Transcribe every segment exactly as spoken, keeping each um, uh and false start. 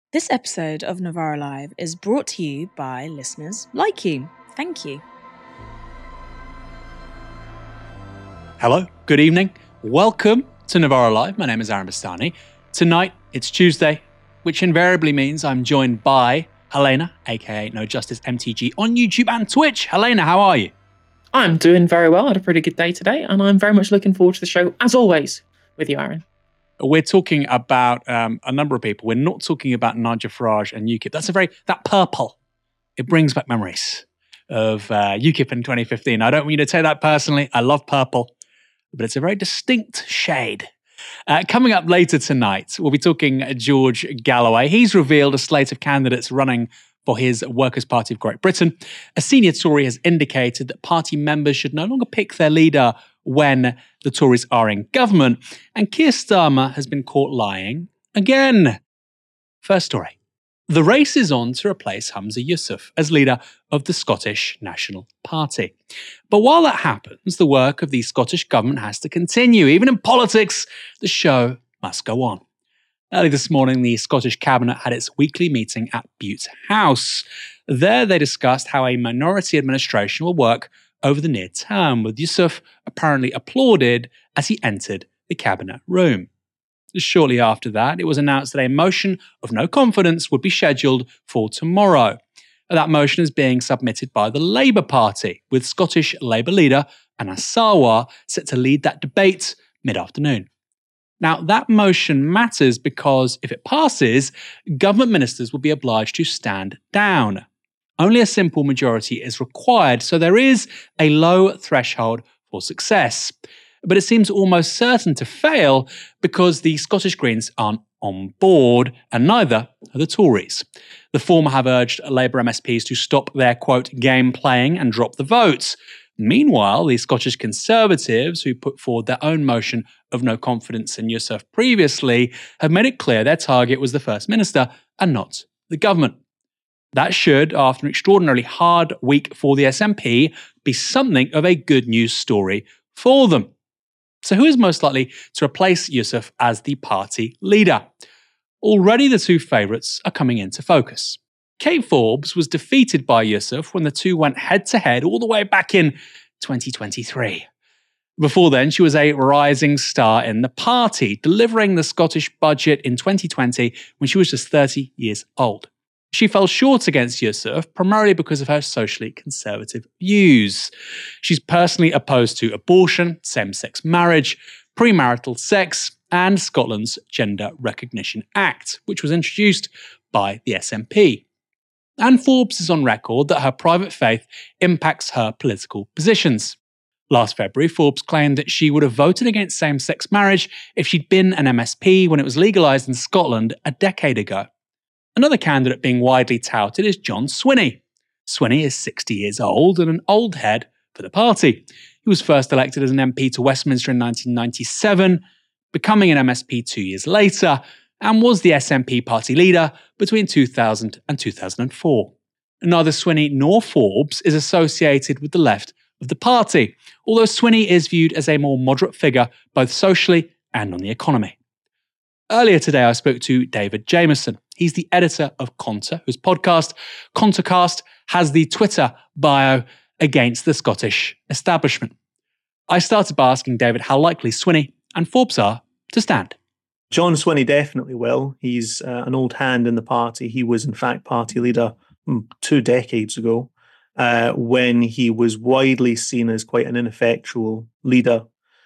This episode of Novara Live is brought to you by listeners like you. Thank you. Hello, good evening. Welcome to Novara Live. My name is Aaron Bastani. Tonight, it's Tuesday, which invariably means I'm joined by Helena, aka No Justice M T G, on YouTube and Twitch. Helena, how are you? I'm doing very well. I had a pretty good day today, and I'm very much looking forward to the show, as always, with you, Aaron. We're talking about um, a number of people. We're not talking about Nigel Farage and UKIP. That's a very, that purple, it brings back memories of uh, UKIP in twenty fifteen. I don't want you to take that personally. I love purple, but it's a very distinct shade. Uh, coming up later tonight, we'll be talking George Galloway. He's revealed a slate of candidates running for his Workers' Party of Great Britain. A senior Tory has indicated that party members should no longer pick their leader when the Tories are in government. And Keir Starmer has been caught lying again. First story. The race is on to replace Humza Yousaf as leader of the Scottish National Party. But while that happens, the work of the Scottish government has to continue. Even in politics, the show must go on. Early this morning, the Scottish Cabinet had its weekly meeting at Bute House. There, they discussed how a minority administration will work over the near term, with Yousaf apparently applauded as he entered the Cabinet room. Shortly after that, it was announced that a motion of no confidence would be scheduled for tomorrow. That motion is being submitted by the Labour Party, with Scottish Labour leader Anas Sarwar set to lead that debate mid-afternoon. Now, that motion matters because if it passes, government ministers will be obliged to stand down. Only a simple majority is required, so there is a low threshold for success. But it seems almost certain to fail because the Scottish Greens aren't on board, and neither are the Tories. The former have urged Labour M S Ps to stop their, quote, game playing and drop the votes. Meanwhile, the Scottish Conservatives, who put forward their own motion of no confidence in Yousaf previously, have made it clear their target was the First Minister and not the government. That should, after an extraordinarily hard week for the S N P, be something of a good news story for them. So who is most likely to replace Yousaf as the party leader? Already the two favourites are coming into focus. Kate Forbes was defeated by Yousaf when the two went head-to-head all the way back in twenty twenty-three. Before then, she was a rising star in the party, delivering the Scottish budget in twenty twenty when she was just thirty years old. She fell short against Yousaf primarily because of her socially conservative views. She's personally opposed to abortion, same-sex marriage, premarital sex, and Scotland's Gender Recognition Act, which was introduced by the S N P. And Forbes is on record that her private faith impacts her political positions. Last February, Forbes claimed that she would have voted against same-sex marriage if she'd been an M S P when it was legalised in Scotland a decade ago. Another candidate being widely touted is John Swinney. Swinney is sixty years old and an old head for the party. He was first elected as an M P to Westminster in nineteen ninety-seven, becoming an M S P two years later, and was the S N P party leader between two thousand and two thousand four. Neither Swinney nor Forbes is associated with the left of the party, although Swinney is viewed as a more moderate figure both socially and on the economy. Earlier today, I spoke to David Jameson. He's the editor of Conter, whose podcast, Contercast, has the Twitter bio against the Scottish establishment. I started by asking David how likely Swinney and Forbes are to stand. John Swinney definitely will. He's uh, an old hand in the party. He was, in fact, party leader hmm, two decades ago uh, when he was widely seen as quite an ineffectual leader.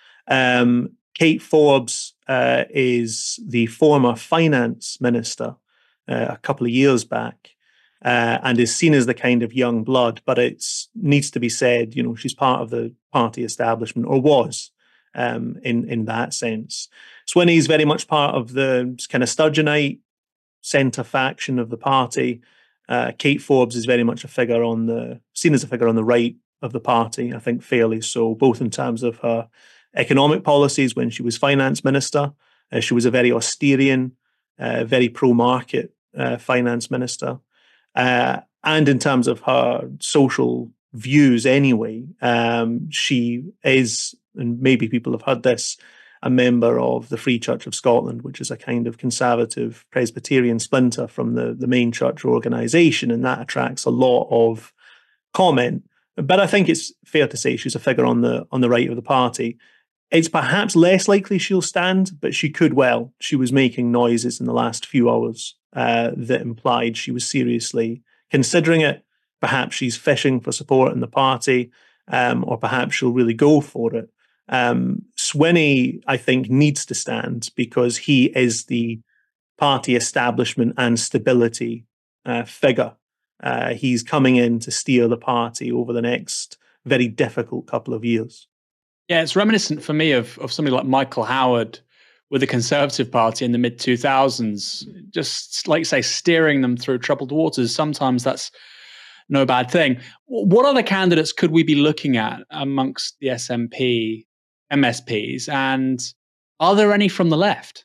Um, Kate Forbes uh, is the former finance minister uh, a couple of years back uh, and is seen as the kind of young blood, but it needs to be said, you know, she's part of the party establishment, or was um, in, in that sense. Swinney is very much part of the kind of Sturgeonite centre faction of the party. Uh, Kate Forbes is very much a figure on the, seen as a figure on the right of the party, I think fairly so, both in terms of her economic policies when she was finance minister. Uh, she was a very austerian, uh, very pro-market uh, finance minister. Uh, and in terms of her social views anyway, um, she is, and maybe people have heard this, a member of the Free Church of Scotland, which is a kind of conservative Presbyterian splinter from the, the main church organisation, and that attracts a lot of comment. But I think it's fair to say she's a figure on the on the right of the party. It's perhaps less likely she'll stand, but she could well. She was making noises in the last few hours uh, that implied she was seriously considering it. Perhaps she's fishing for support in the party, um, or perhaps she'll really go for it. Um, Swinney, I think, needs to stand because he is the party establishment and stability uh, figure. Uh, he's coming in to steer the party over the next very difficult couple of years. Yeah, it's reminiscent for me of, of somebody like Michael Howard with the Conservative Party in the mid two thousands, just like say, steering them through troubled waters. Sometimes that's no bad thing. What other candidates could we be looking at amongst the S N P M S Ps? And are there any from the left?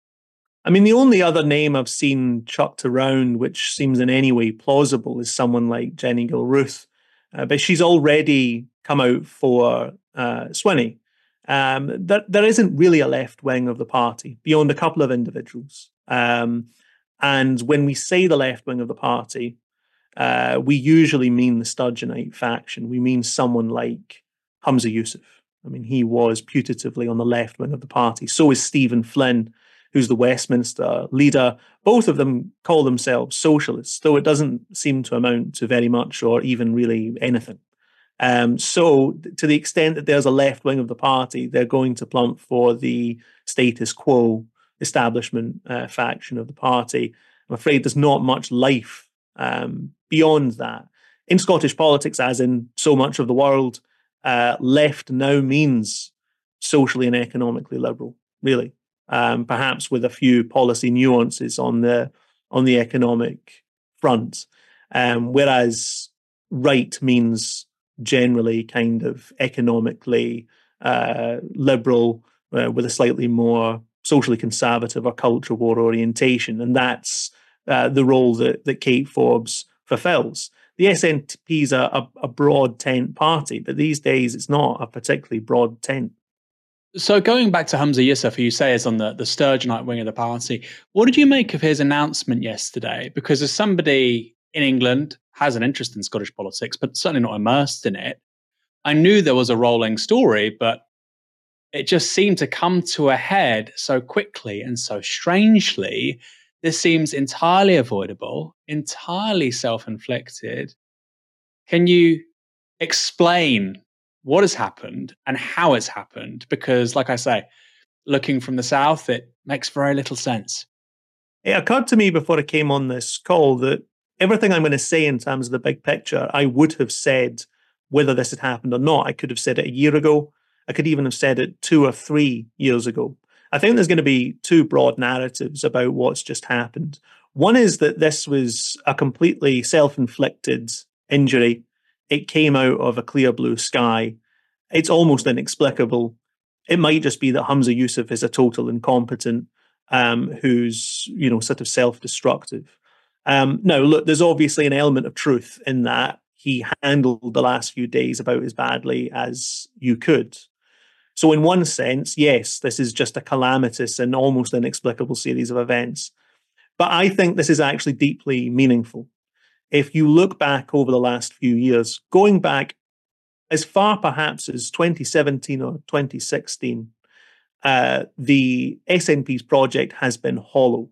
I mean, the only other name I've seen chucked around, which seems in any way plausible, is someone like Jenny Gilruth. Uh, but she's already come out for uh, Swinney. Um, there, there isn't really a left wing of the party beyond a couple of individuals. Um, and when we say the left wing of the party, uh, we usually mean the Sturgeonite faction. We mean someone like Humza Yousaf. I mean, he was putatively on the left wing of the party. So is Stephen Flynn, who's the Westminster leader. Both of them call themselves socialists, though it doesn't seem to amount to very much or even really anything. Um, so to the extent that there's a left wing of the party, they're going to plump for the status quo establishment uh, faction of the party. I'm afraid there's not much life um, beyond that. In Scottish politics, as in so much of the world, uh, left now means socially and economically liberal, really. Um, perhaps with a few policy nuances on the on the economic front, um, whereas right means generally kind of economically uh, liberal uh, with a slightly more socially conservative or culture war orientation, and that's uh, the role that that Kate Forbes fulfills. The S N P is a, a, a broad tent party, but these days it's not a particularly broad tent. So going back to Humza Yousaf, who you say is on the, the Sturgeonite wing of the party, what did you make of his announcement yesterday? Because as somebody in England has an interest in Scottish politics, but certainly not immersed in it, I knew there was a rolling story, but it just seemed to come to a head so quickly and so strangely. This seems entirely avoidable, entirely self-inflicted. Can you explain what has happened and how it's happened? Because, like I say, looking from the south, it makes very little sense. It occurred to me before I came on this call that everything I'm going to say in terms of the big picture, I would have said whether this had happened or not. I could have said it a year ago. I could even have said it two or three years ago. I think there's going to be two broad narratives about what's just happened. One is that this was a completely self-inflicted injury. It came out of a clear blue sky. It's almost inexplicable. It might just be that Humza Yousaf is a total incompetent um, who's, you know, sort of self-destructive. Um, now, look, there's obviously an element of truth in that. He handled the last few days about as badly as you could. So in one sense, yes, this is just a calamitous and almost inexplicable series of events. But I think this is actually deeply meaningful. If you look back over the last few years, going back as far perhaps as twenty seventeen or twenty sixteen, uh, the S N P's project has been hollow.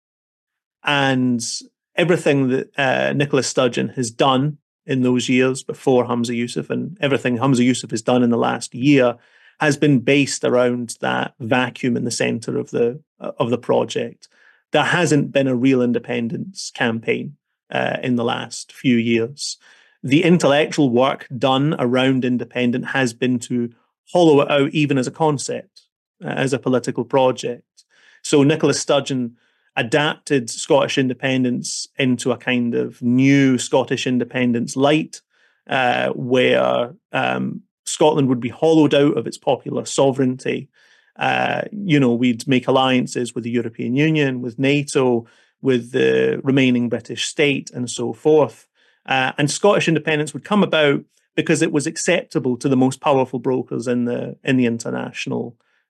And everything that uh, Nicola Sturgeon has done in those years before Humza Yousaf and everything Humza Yousaf has done in the last year has been based around that vacuum in the centre of the uh, of the project. There hasn't been a real independence campaign uh, in the last few years. The intellectual work done around independence has been to hollow it out even as a concept, uh, as a political project. So Nicola Sturgeon adapted Scottish independence into a kind of new Scottish independence light, uh, where um, Scotland would be hollowed out of its popular sovereignty. Uh, you know, we'd make alliances with the European Union, with NATO, with the remaining British state, and so forth. Uh, and Scottish independence would come about because it was acceptable to the most powerful brokers in the in the international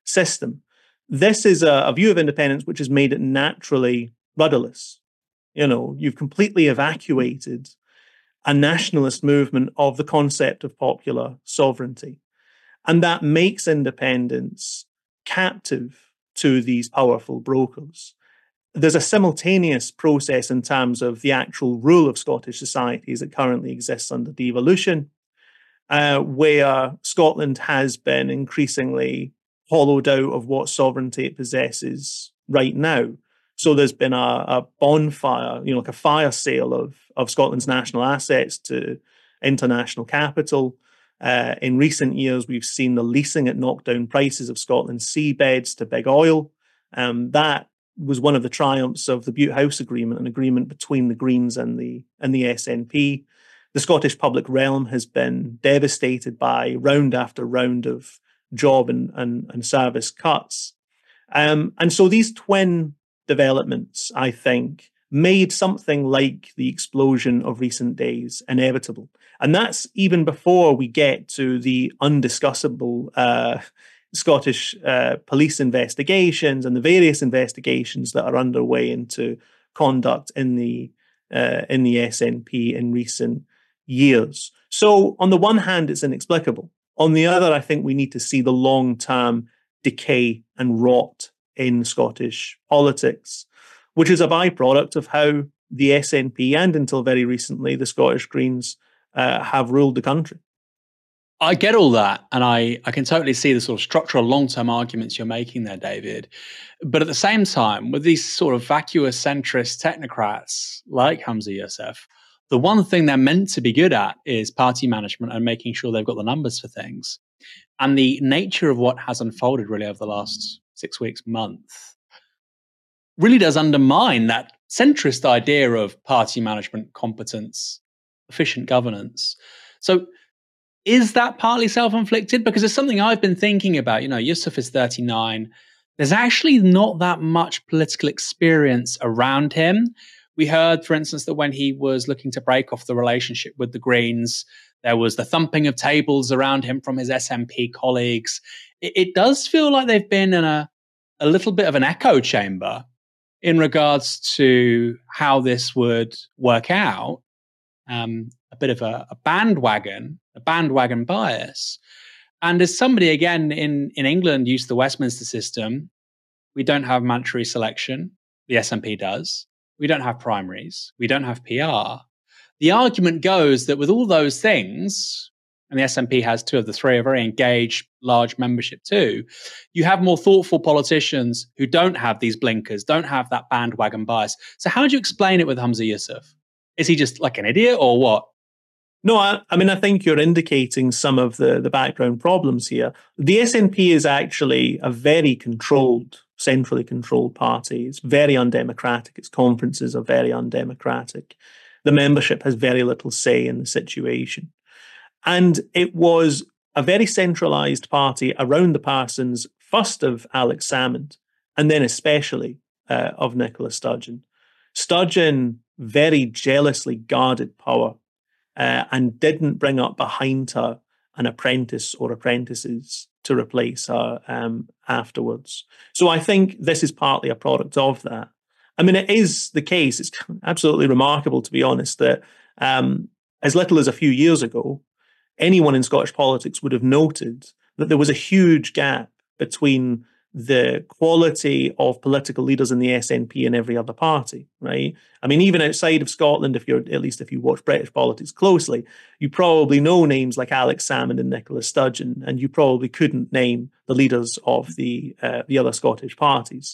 system. This is a, a view of independence which has made it naturally rudderless. You know, you've completely evacuated a nationalist movement of the concept of popular sovereignty. And that makes independence captive to these powerful brokers. There's a simultaneous process in terms of the actual rule of Scottish society as it currently exists under devolution, uh, where Scotland has been increasingly hollowed out of what sovereignty it possesses right now. So there's been a, a bonfire, you know, like a fire sale of, of Scotland's national assets to international capital. Uh, in recent years, we've seen the leasing at knockdown prices of Scotland's seabeds to big oil. Um, that was one of the triumphs of the Bute House Agreement, an agreement between the Greens and the and the S N P. The Scottish public realm has been devastated by round after round of job and, and, and service cuts. Um, and so these twin developments, I think, made something like the explosion of recent days inevitable. And that's even before we get to the undiscussable uh, Scottish uh, police investigations and the various investigations that are underway into conduct in the uh, in the S N P in recent years. So on the one hand, it's inexplicable. On the other, I think we need to see the long-term decay and rot in Scottish politics, which is a byproduct of how the S N P and until very recently the Scottish Greens uh, have ruled the country. I get all that, and I, I can totally see the sort of structural long-term arguments you're making there, David. But at the same time, with these sort of vacuous centrist technocrats like Humza Yousaf, the one thing they're meant to be good at is party management and making sure they've got the numbers for things. And the nature of what has unfolded really over the last six weeks, month, really does undermine that centrist idea of party management, competence, efficient governance. So is that partly self-inflicted? Because it's something I've been thinking about. You know, Yousaf is thirty-nine. There's actually not that much political experience around him. We heard, for instance, that when he was looking to break off the relationship with the Greens, there was the thumping of tables around him from his S N P colleagues. It, it does feel like they've been in a, a little bit of an echo chamber in regards to how this would work out. Um, a bit of a, a bandwagon, a bandwagon bias. And as somebody, again, in, in England used the Westminster system, we don't have mandatory selection. The S N P does. We don't have primaries. We don't have P R. The argument goes that with all those things, and the S N P has two of the three, a very engaged, large membership too, you have more thoughtful politicians who don't have these blinkers, don't have that bandwagon bias. So how do you explain it with Humza Yousaf? Is he just like an idiot or what? No, I, I mean, I think you're indicating some of the, the background problems here. The S N P is actually a very controlled, centrally controlled party. It's very undemocratic. Its conferences are very undemocratic. The membership has very little say in the situation. And it was a very centralised party around the parsons, first of Alex Salmond, and then especially uh, of Nicola Sturgeon. Sturgeon very jealously guarded power uh, and didn't bring up behind her an apprentice or apprentices to replace her um, afterwards. So I think this is partly a product of that. I mean, it is the case, it's absolutely remarkable, to be honest, that um, as little as a few years ago, anyone in Scottish politics would have noted that there was a huge gap between the quality of political leaders in the S N P and every other party, right? I mean, even outside of Scotland, if you're, at least if you watch British politics closely, you probably know names like Alex Salmond and Nicola Sturgeon, and you probably couldn't name the leaders of the uh, the other Scottish parties.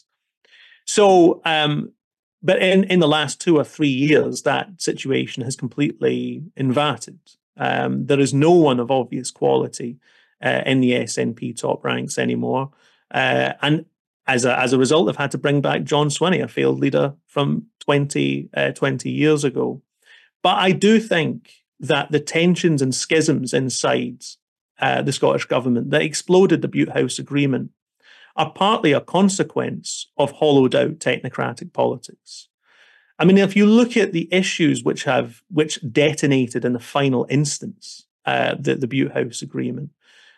So, um, but in, in the last two or three years, that situation has completely inverted. Um, there is no one of obvious quality uh, in the S N P top ranks anymore. Uh, and as a, as a result, they've had to bring back John Swinney, a failed leader from twenty, uh, twenty years ago. But I do think that the tensions and schisms inside uh, the Scottish government that exploded the Bute House Agreement are partly a consequence of hollowed out technocratic politics. I mean, if you look at the issues which have which detonated in the final instance, uh, the, the Bute House Agreement,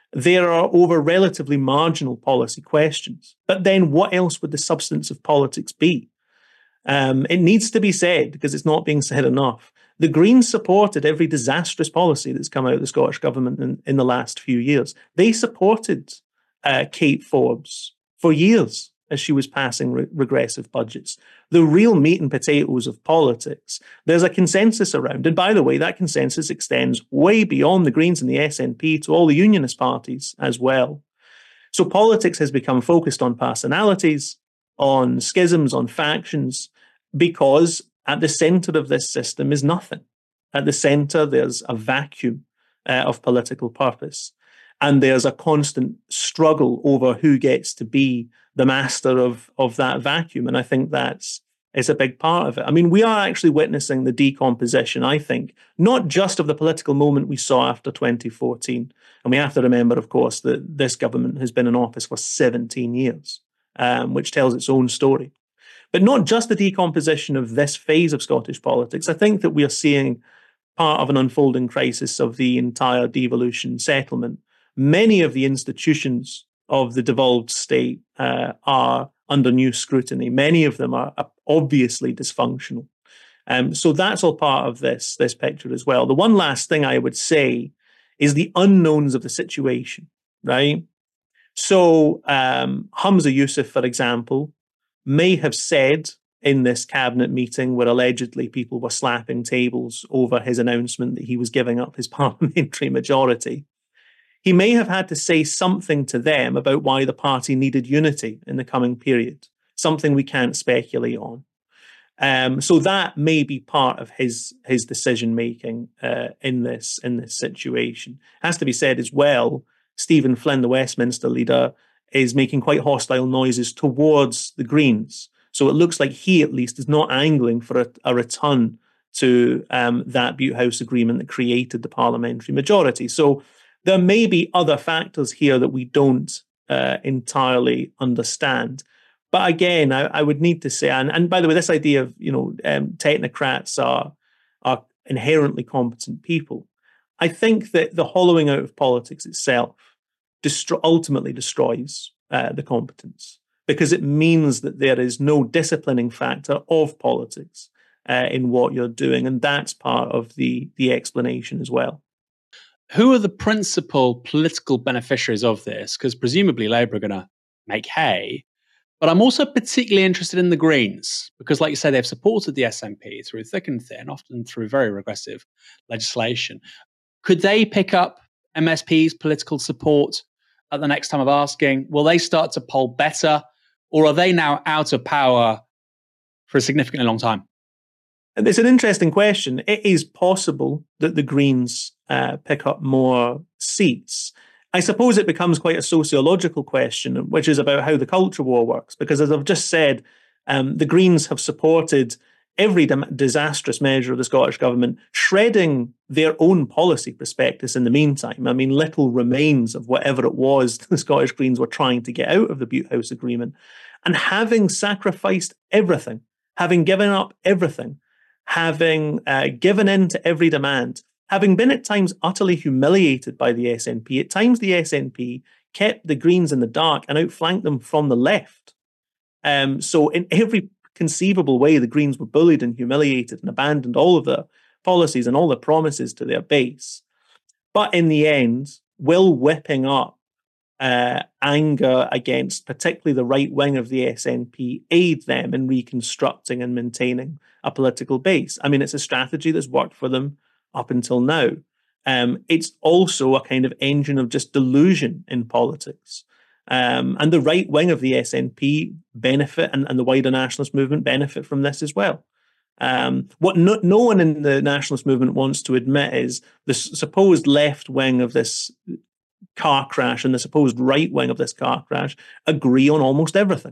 There are over relatively marginal policy questions. But then what else would the substance of politics be? Um, it needs to be said, because it's not being said enough. The Greens supported every disastrous policy that's come out of the Scottish Government in, in the last few years. They supported uh, Kate Forbes for years as she was passing re- regressive budgets. The real meat and potatoes of politics, there's a consensus around. And by the way, that consensus extends way beyond the Greens and the S N P to all the unionist parties as well. So politics has become focused on personalities, on schisms, on factions, because at the center of this system is nothing. At the center, there's a vacuum uh, of political purpose. And there's a constant struggle over who gets to be the master of, of that vacuum. And I think that's is a big part of it. I mean, we are actually witnessing the decomposition, I think, not just of the political moment we saw after twenty fourteen. And we have to remember, of course, that this government has been in office for seventeen years, um, which tells its own story. But not just the decomposition of this phase of Scottish politics. I think that we are seeing part of an unfolding crisis of the entire devolution settlement. Many of the institutions of the devolved state uh, are under new scrutiny. Many of them are obviously dysfunctional. Um, so that's all part of this, this picture as well. The one last thing I would say is the unknowns of the situation, right? So um, Humza Yousaf, for example, may have said in this cabinet meeting where allegedly people were slapping tables over his announcement that he was giving up his parliamentary majority, he may have had to say something to them about why the party needed unity in the coming period, something we can't speculate on. Um, so that may be part of his his decision making uh, in this in this situation. Has to be said as well, Stephen Flynn, the Westminster leader, is making quite hostile noises towards the Greens. So it looks like he, at least, is not angling for a, a return to um, that Butte House agreement that created the parliamentary majority. So there may be other factors here that we don't uh, entirely understand. But again, I, I would need to say, and, and by the way, this idea of, you know, um, technocrats are, are inherently competent people. I think that the hollowing out of politics itself destro- ultimately destroys uh, the competence, because it means that there is no disciplining factor of politics uh, in what you're doing. And that's part of the, the explanation as well. Who are the principal political beneficiaries of this? Because presumably Labour are going to make hay. But I'm also particularly interested in the Greens, because like you say, they've supported the S N P through thick and thin, often through very regressive legislation. Could they pick up M S P's political support at the next time of asking? Will they start to poll better? Or are they now out of power for a significantly long time? It's an interesting question. It is possible that the Greens uh, pick up more seats. I suppose it becomes quite a sociological question, which is about how the culture war works. Because as I've just said, um, the Greens have supported every dim- disastrous measure of the Scottish Government, shredding their own policy prospectus in the meantime. I mean, little remains of whatever it was the Scottish Greens were trying to get out of the Butte House Agreement. And having sacrificed everything, having given up everything, having uh, given in to every demand, having been at times utterly humiliated by the S N P. At times the S N P kept the Greens in the dark and outflanked them from the left. Um, so in every conceivable way, the Greens were bullied and humiliated and abandoned all of their policies and all their promises to their base. But in the end, will whipping up uh, anger against particularly the right wing of the S N P aid them in reconstructing and maintaining a political base? I mean, it's a strategy that's worked for them up until now. Um, it's also a kind of engine of just delusion in politics. Um, and the right wing of the S N P benefit, and, and the wider nationalist movement benefit from this as well. Um, what no, no one in the nationalist movement wants to admit is the supposed left wing of this car crash and the supposed right wing of this car crash agree on almost everything.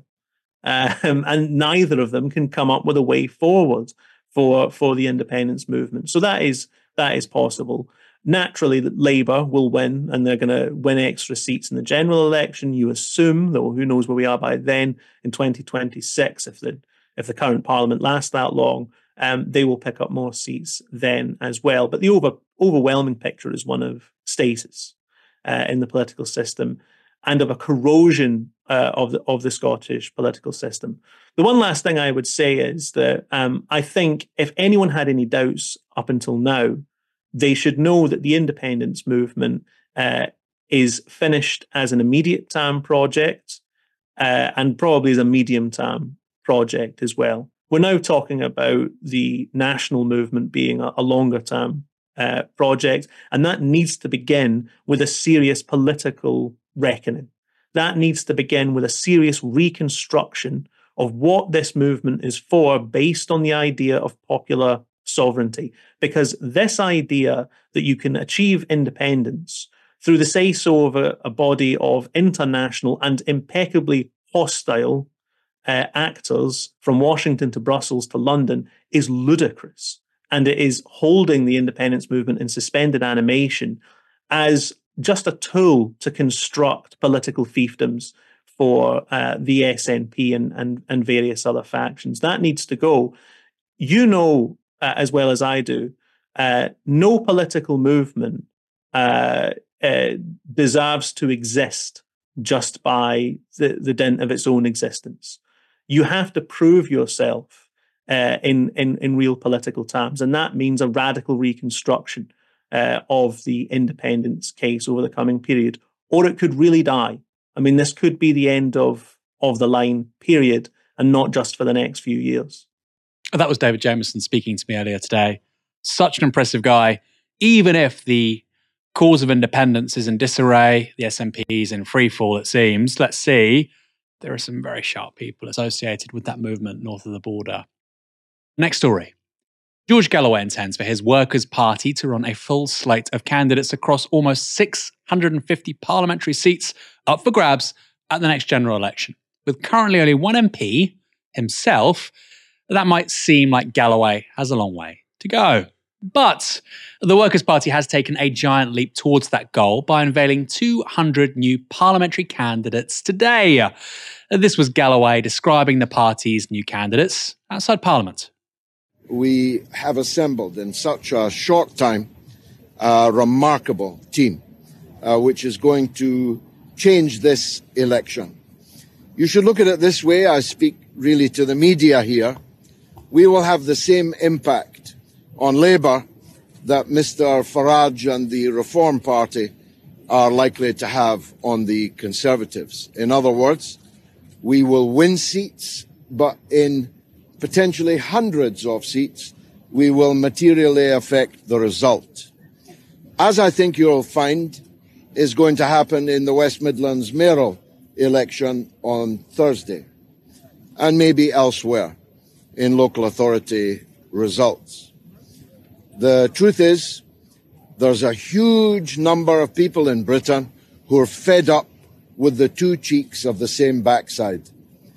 Um, and neither of them can come up with a way forward for, for the independence movement. So that is that is possible. Naturally, that Labour will win, and they're going to win extra seats in the general election. You assume, though who knows where we are by then, in twenty twenty-six, if the if the current parliament lasts that long, um, they will pick up more seats then as well. But the over, overwhelming picture is one of status. uh, in the political system and of a corrosion uh, of the of the Scottish political system. The one last thing I would say is that um, I think if anyone had any doubts up until now, they should know that the independence movement uh, is finished as an immediate term project uh, and probably as a medium term project as well. We're now talking about the national movement being a, a longer term uh, project, and that needs to begin with a serious political reckoning. That needs to begin with a serious reconstruction of what this movement is for based on the idea of popular sovereignty. Because this idea that you can achieve independence through the say-so of a, a body of international and impeccably hostile uh, actors from Washington to Brussels to London is ludicrous. And it is holding the independence movement in suspended animation as just a tool to construct political fiefdoms for uh, the S N P and, and, and various other factions. That needs to go. You know, uh, as well as I do, uh, no political movement uh, uh, deserves to exist just by the, the dint of its own existence. You have to prove yourself uh, in, in, in real political terms, and that means a radical reconstruction uh, of the independence case over the coming period, or it could really die. I mean, this could be the end of, of the line, period, and not just for the next few years. That was David Jameson speaking to me earlier today. Such an impressive guy. Even if the cause of independence is in disarray, the S N P's in free fall, it seems. Let's see. There are some very sharp people associated with that movement north of the border. Next story. George Galloway intends for his Workers' Party to run a full slate of candidates across almost six hundred fifty parliamentary seats up for grabs at the next general election. With currently only one M P, himself, that might seem like Galloway has a long way to go. But the Workers' Party has taken a giant leap towards that goal by unveiling two hundred new parliamentary candidates today. This was Galloway describing the party's new candidates outside Parliament. We have assembled in such a short time a remarkable team, uh, which is going to change this election. You should look at it this way. I speak really to the media here. We will have the same impact on Labour that Mister Farage and the Reform Party are likely to have on the Conservatives. In other words, we will win seats, but in potentially hundreds of seats, we will materially affect the result. As I think you'll find is going to happen in the West Midlands mayoral election on Thursday, and maybe elsewhere in local authority results. The truth is, there's a huge number of people in Britain who are fed up with the two cheeks of the same backside.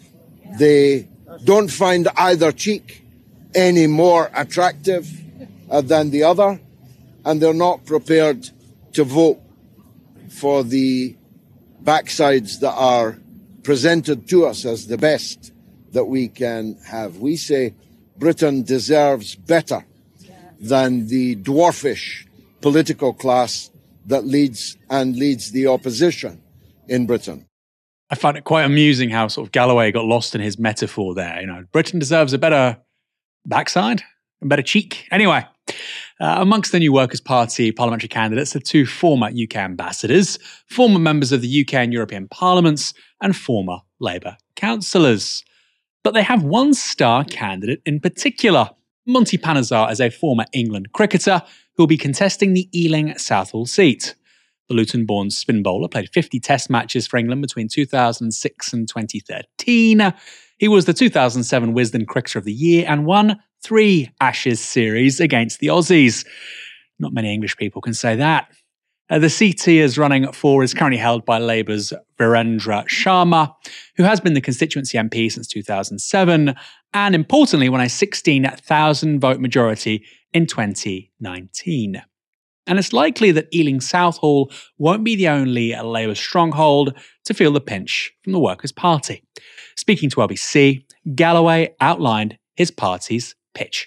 They don't find either cheek any more attractive uh, than the other, and they're not prepared to vote for the backsides that are presented to us as the best that we can have. We say Britain deserves better than the dwarfish political class that leads and leads the opposition in Britain. I find it quite amusing how sort of Galloway got lost in his metaphor there. You know, Britain deserves a better backside, a better cheek. Anyway, uh, amongst the new Workers' Party parliamentary candidates are two former U K ambassadors, former members of the U K and European parliaments, and former Labour councillors. But they have one star candidate in particular. Monty Panesar is a former England cricketer who will be contesting the Ealing Southall seat. The Luton-born spin bowler played fifty test matches for England between two thousand six and twenty thirteen. He was the two thousand seven Wisden Cricketer of the Year and won three Ashes series against the Aussies. Not many English people can say that. Uh, the seat he is running for is currently held by Labour's Virendra Sharma, who has been the constituency M P since two thousand seven and importantly won a sixteen thousand vote majority in twenty nineteen. And it's likely that Ealing Southall won't be the only Labour stronghold to feel the pinch from the Workers' Party. Speaking to L B C, Galloway outlined his party's pitch.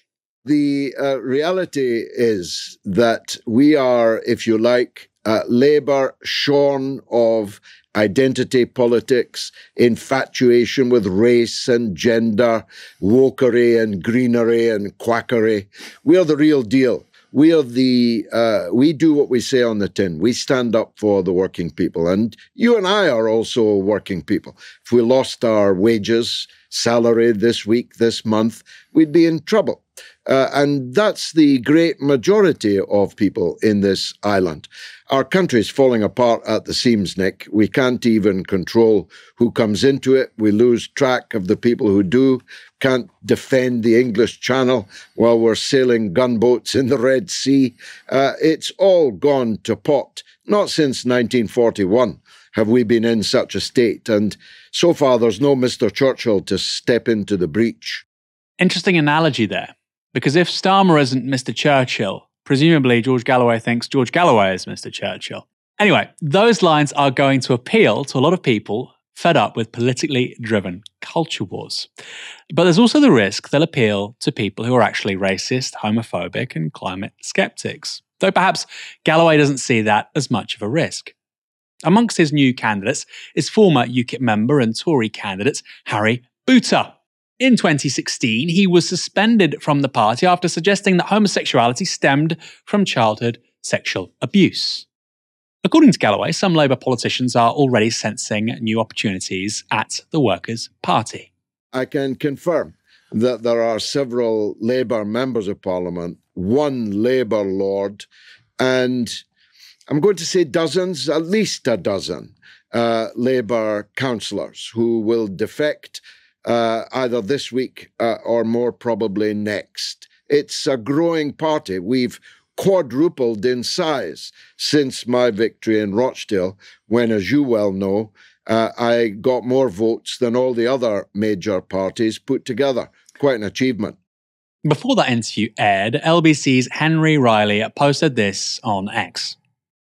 The uh, reality is that we are, if you like, uh, Labour shorn of identity politics, infatuation with race and gender, wokery and greenery and quackery. We are the real deal. We are the, uh, we do what we say on the tin. We stand up for the working people. And you and I are also working people. If we lost our wages, salary this week, this month, we'd be in trouble. Uh, and that's the great majority of people in this island. Our country's falling apart at the seams, Nick. We can't even control who comes into it. We lose track of the people who do. Can't defend the English Channel while we're sailing gunboats in the Red Sea. Uh, it's all gone to pot. Not since nineteen forty-one have we been in such a state. And so far, there's no Mister Churchill to step into the breach. Interesting analogy there. Because if Starmer isn't Mister Churchill, presumably George Galloway thinks George Galloway is Mister Churchill. Anyway, those lines are going to appeal to a lot of people fed up with politically driven culture wars. But there's also the risk they'll appeal to people who are actually racist, homophobic, and climate skeptics. Though perhaps Galloway doesn't see that as much of a risk. Amongst his new candidates is former UKIP member and Tory candidate Harry Boutta. In twenty sixteen, he was suspended from the party after suggesting that homosexuality stemmed from childhood sexual abuse. According to Galloway, some Labour politicians are already sensing new opportunities at the Workers' Party. I can confirm that there are several Labour members of Parliament, one Labour Lord, and I'm going to say dozens, at least a dozen, uh, Labour councillors who will defect Uh, either this week uh, or more probably next. It's a growing party. We've quadrupled in size since my victory in Rochdale, when, as you well know, uh, I got more votes than all the other major parties put together. Quite an achievement. Before that interview aired, L B C's Henry Riley posted this on X.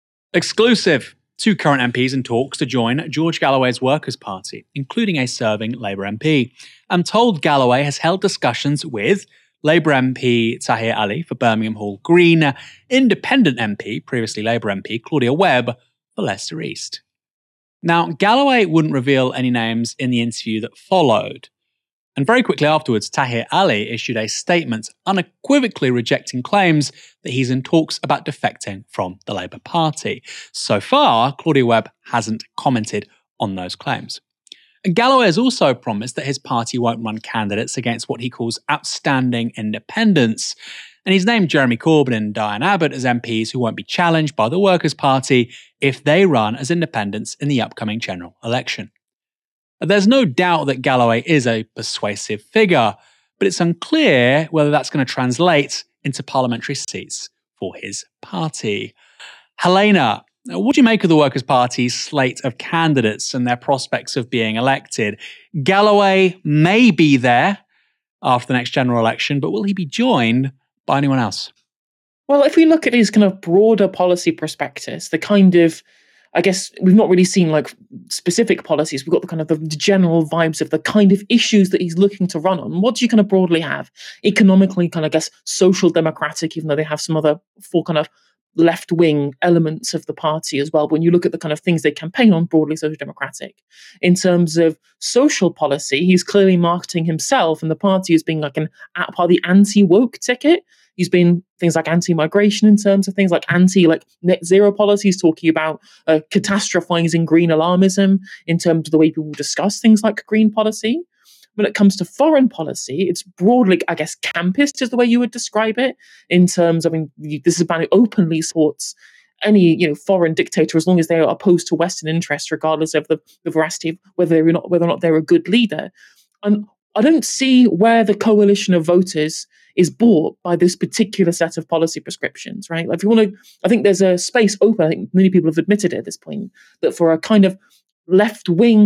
Exclusive. Two current M Ps in talks to join George Galloway's Workers' Party, including a serving Labour M P. I'm told Galloway has held discussions with Labour M P Tahir Ali for Birmingham Hall Green, Independent M P, previously Labour M P Claudia Webb for Leicester East. Now, Galloway wouldn't reveal any names in the interview that followed. And very quickly afterwards, Tahir Ali issued a statement unequivocally rejecting claims that he's in talks about defecting from the Labour Party. So far, Claudia Webb hasn't commented on those claims. And Galloway has also promised that his party won't run candidates against what he calls outstanding independents. And he's named Jeremy Corbyn and Diane Abbott as M Ps who won't be challenged by the Workers' Party if they run as independents in the upcoming general election. There's no doubt that Galloway is a persuasive figure, but it's unclear whether that's going to translate into parliamentary seats for his party. Helena, what do you make of the Workers' Party's slate of candidates and their prospects of being elected? Galloway may be there after the next general election, but will he be joined by anyone else? Well, if we look at his kind of broader policy prospectus, the kind of I guess we've not really seen like specific policies. We've got the kind of the general vibes of the kind of issues that he's looking to run on. What do you kind of broadly have? Economically, kind of, I guess, social democratic, even though they have some other four kind of left-wing elements of the party as well. But when you look at the kind of things they campaign on, broadly social democratic. In terms of social policy, he's clearly marketing himself and the party as being like an part of the anti-woke ticket. He's been things like anti-migration in terms of things like anti like net zero policies, talking about uh, catastrophizing green alarmism in terms of the way people discuss things like green policy. When it comes to foreign policy, it's broadly, I guess, campist is the way you would describe it. In terms of, I mean, this is a man who openly supports any, you know, foreign dictator as long as they are opposed to Western interests, regardless of the, the veracity of whether they're not whether or not they're a good leader. And I don't see where the coalition of voters is bought by this particular set of policy prescriptions, right? Like if you want to, I think there's a space open. I think many people have admitted it at this point that for a kind of left-wing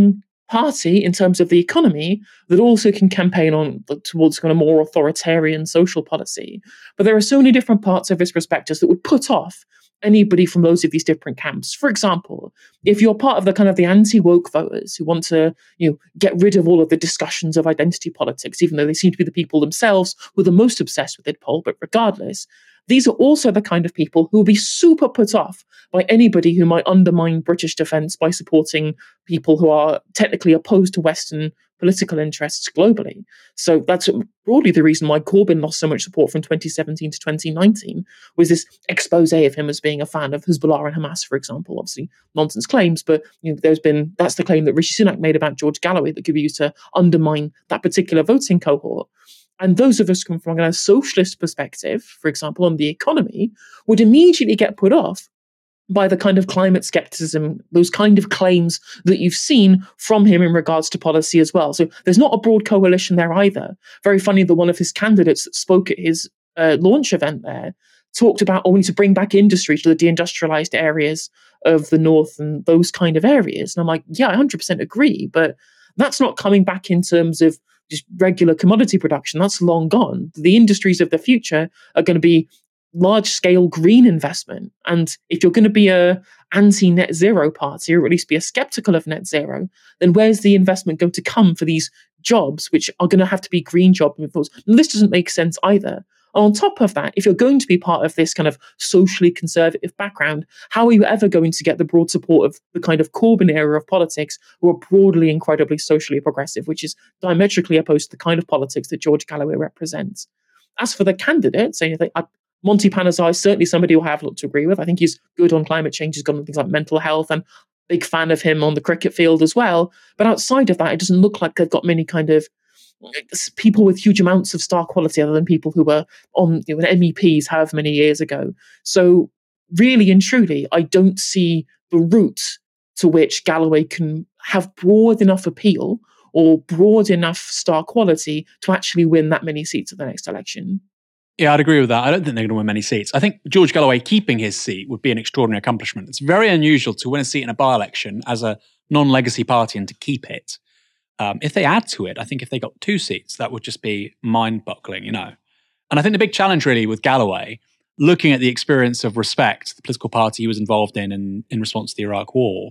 party in terms of the economy that also can campaign on towards kind of more authoritarian social policy. But there are so many different parts of his prospectus that would put off anybody from those of these different camps. For example, if you're part of the kind of the anti-woke voters who want to, you know, get rid of all of the discussions of identity politics, even though they seem to be the people themselves who are the most obsessed with it, Paul, but regardless, these are also the kind of people who will be super put off by anybody who might undermine British defence by supporting people who are technically opposed to Western political interests globally. So that's broadly the reason why Corbyn lost so much support from twenty seventeen to twenty nineteen, was this expose of him as being a fan of Hezbollah and Hamas, for example. Obviously, nonsense claims, but you know, there's been that's the claim that Rishi Sunak made about George Galloway that could be used to undermine that particular voting cohort. And those of us coming from a socialist perspective, for example, on the economy, would immediately get put off by the kind of climate skepticism, those kind of claims that you've seen from him in regards to policy as well. So there's not a broad coalition there either. Very funny that one of his candidates that spoke at his uh, launch event there talked about, oh, we need to bring back industry to the deindustrialized areas of the north and those kind of areas. And I'm like, yeah, I one hundred percent agree, but that's not coming back in terms of just regular commodity production. That's long gone. The industries of the future are going to be large-scale green investment. And if you're going to be a anti-net zero party, or at least be a skeptical of net zero, then where's the investment going to come for these jobs, which are going to have to be green jobs? And this doesn't make sense either. On top of that, if you're going to be part of this kind of socially conservative background, how are you ever going to get the broad support of the kind of Corbyn era of politics who are broadly incredibly socially progressive, which is diametrically opposed to the kind of politics that George Galloway represents? As for the candidates, I think Monty Panesar is certainly somebody who I have a lot to agree with. I think he's good on climate change. He's good on things like mental health, and big fan of him on the cricket field as well. But outside of that, it doesn't look like they've got many kind of people with huge amounts of star quality other than people who were on, you know, M E Ps however many years ago. So really and truly, I don't see the route to which Galloway can have broad enough appeal or broad enough star quality to actually win that many seats at the next election. Yeah, I'd agree with that. I don't think they're going to win many seats. I think George Galloway keeping his seat would be an extraordinary accomplishment. It's very unusual to win a seat in a by-election as a non-legacy party and to keep it. Um, if they add to it, I think if they got two seats, that would just be mind-boggling, you know. And I think the big challenge really with Galloway, looking at the experience of Respect, the political party he was involved in, in in response to the Iraq War,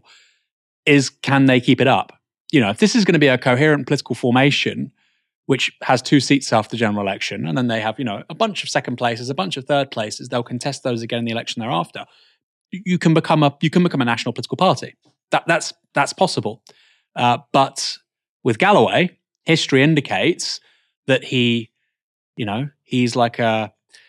is can they keep it up? You know, if this is going to be a coherent political formation, which has two seats after the general election, and then they have, you know, a bunch of second places, a bunch of third places, they'll contest those again in the election thereafter. You can become a you can become a national political party. That that's that's possible. Uh, but with Galloway, history indicates that he, you know, he's like a,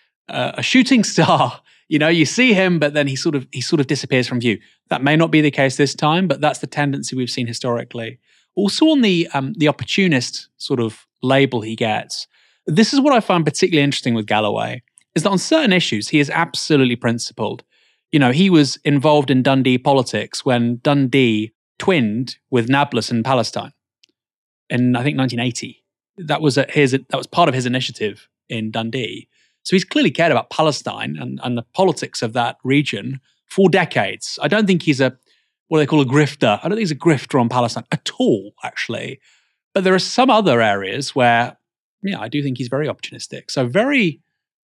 a a shooting star. You know, you see him, but then he sort of he sort of disappears from view. That may not be the case this time, but that's the tendency we've seen historically. Also, on the um, the opportunist sort of label he gets, this is what I find particularly interesting with Galloway, is that on certain issues he is absolutely principled. You know, he was involved in Dundee politics when Dundee twinned with Nablus in Palestine in, I think, nineteen eighty. That was a, his that was part of his initiative in Dundee. So he's clearly cared about Palestine and, and the politics of that region for decades. I don't think he's a what they call a grifter. I don't think he's a grifter on Palestine at all, actually. But there are some other areas where, yeah, I do think he's very opportunistic. So very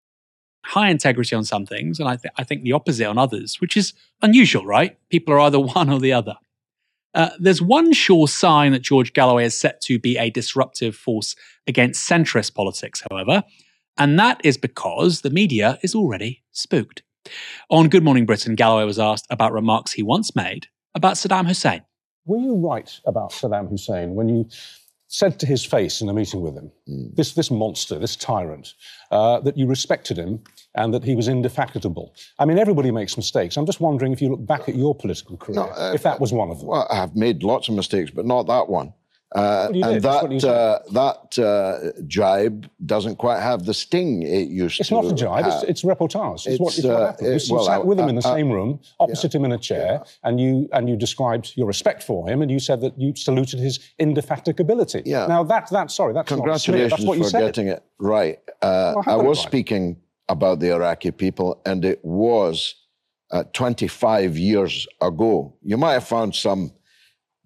high integrity on some things, and I, th- I think the opposite on others, which is unusual, right? People are either one or the other. Uh, there's one sure sign that George Galloway is set to be a disruptive force against centrist politics, however, and that is because the media is already spooked. On Good Morning Britain, Galloway was asked about remarks he once made about Saddam Hussein. Were you right about Saddam Hussein when you said to his face in a meeting with him, mm. this this monster, this tyrant, uh, that you respected him and that he was indefatigable? I mean, everybody makes mistakes. I'm just wondering if you look back at your political career, no, uh, if that was one of them. Well, I've made lots of mistakes, but not that one. Uh, and that uh, that uh, jibe doesn't quite have the sting it used it's to. It's not a jibe, it's, it's reportage. It's, it's, what, it's uh, what happened. It, you well, sat with him in the uh, same room, opposite yeah, him in a chair, yeah. and you and you described your respect for him, and you said that you saluted his indefatigability. Yeah. Now, that, that sorry, that's Congratulations not That's what you for said. getting it right. Uh, well, I was right. speaking about the Iraqi people, and it was uh, twenty-five years ago. You might have found some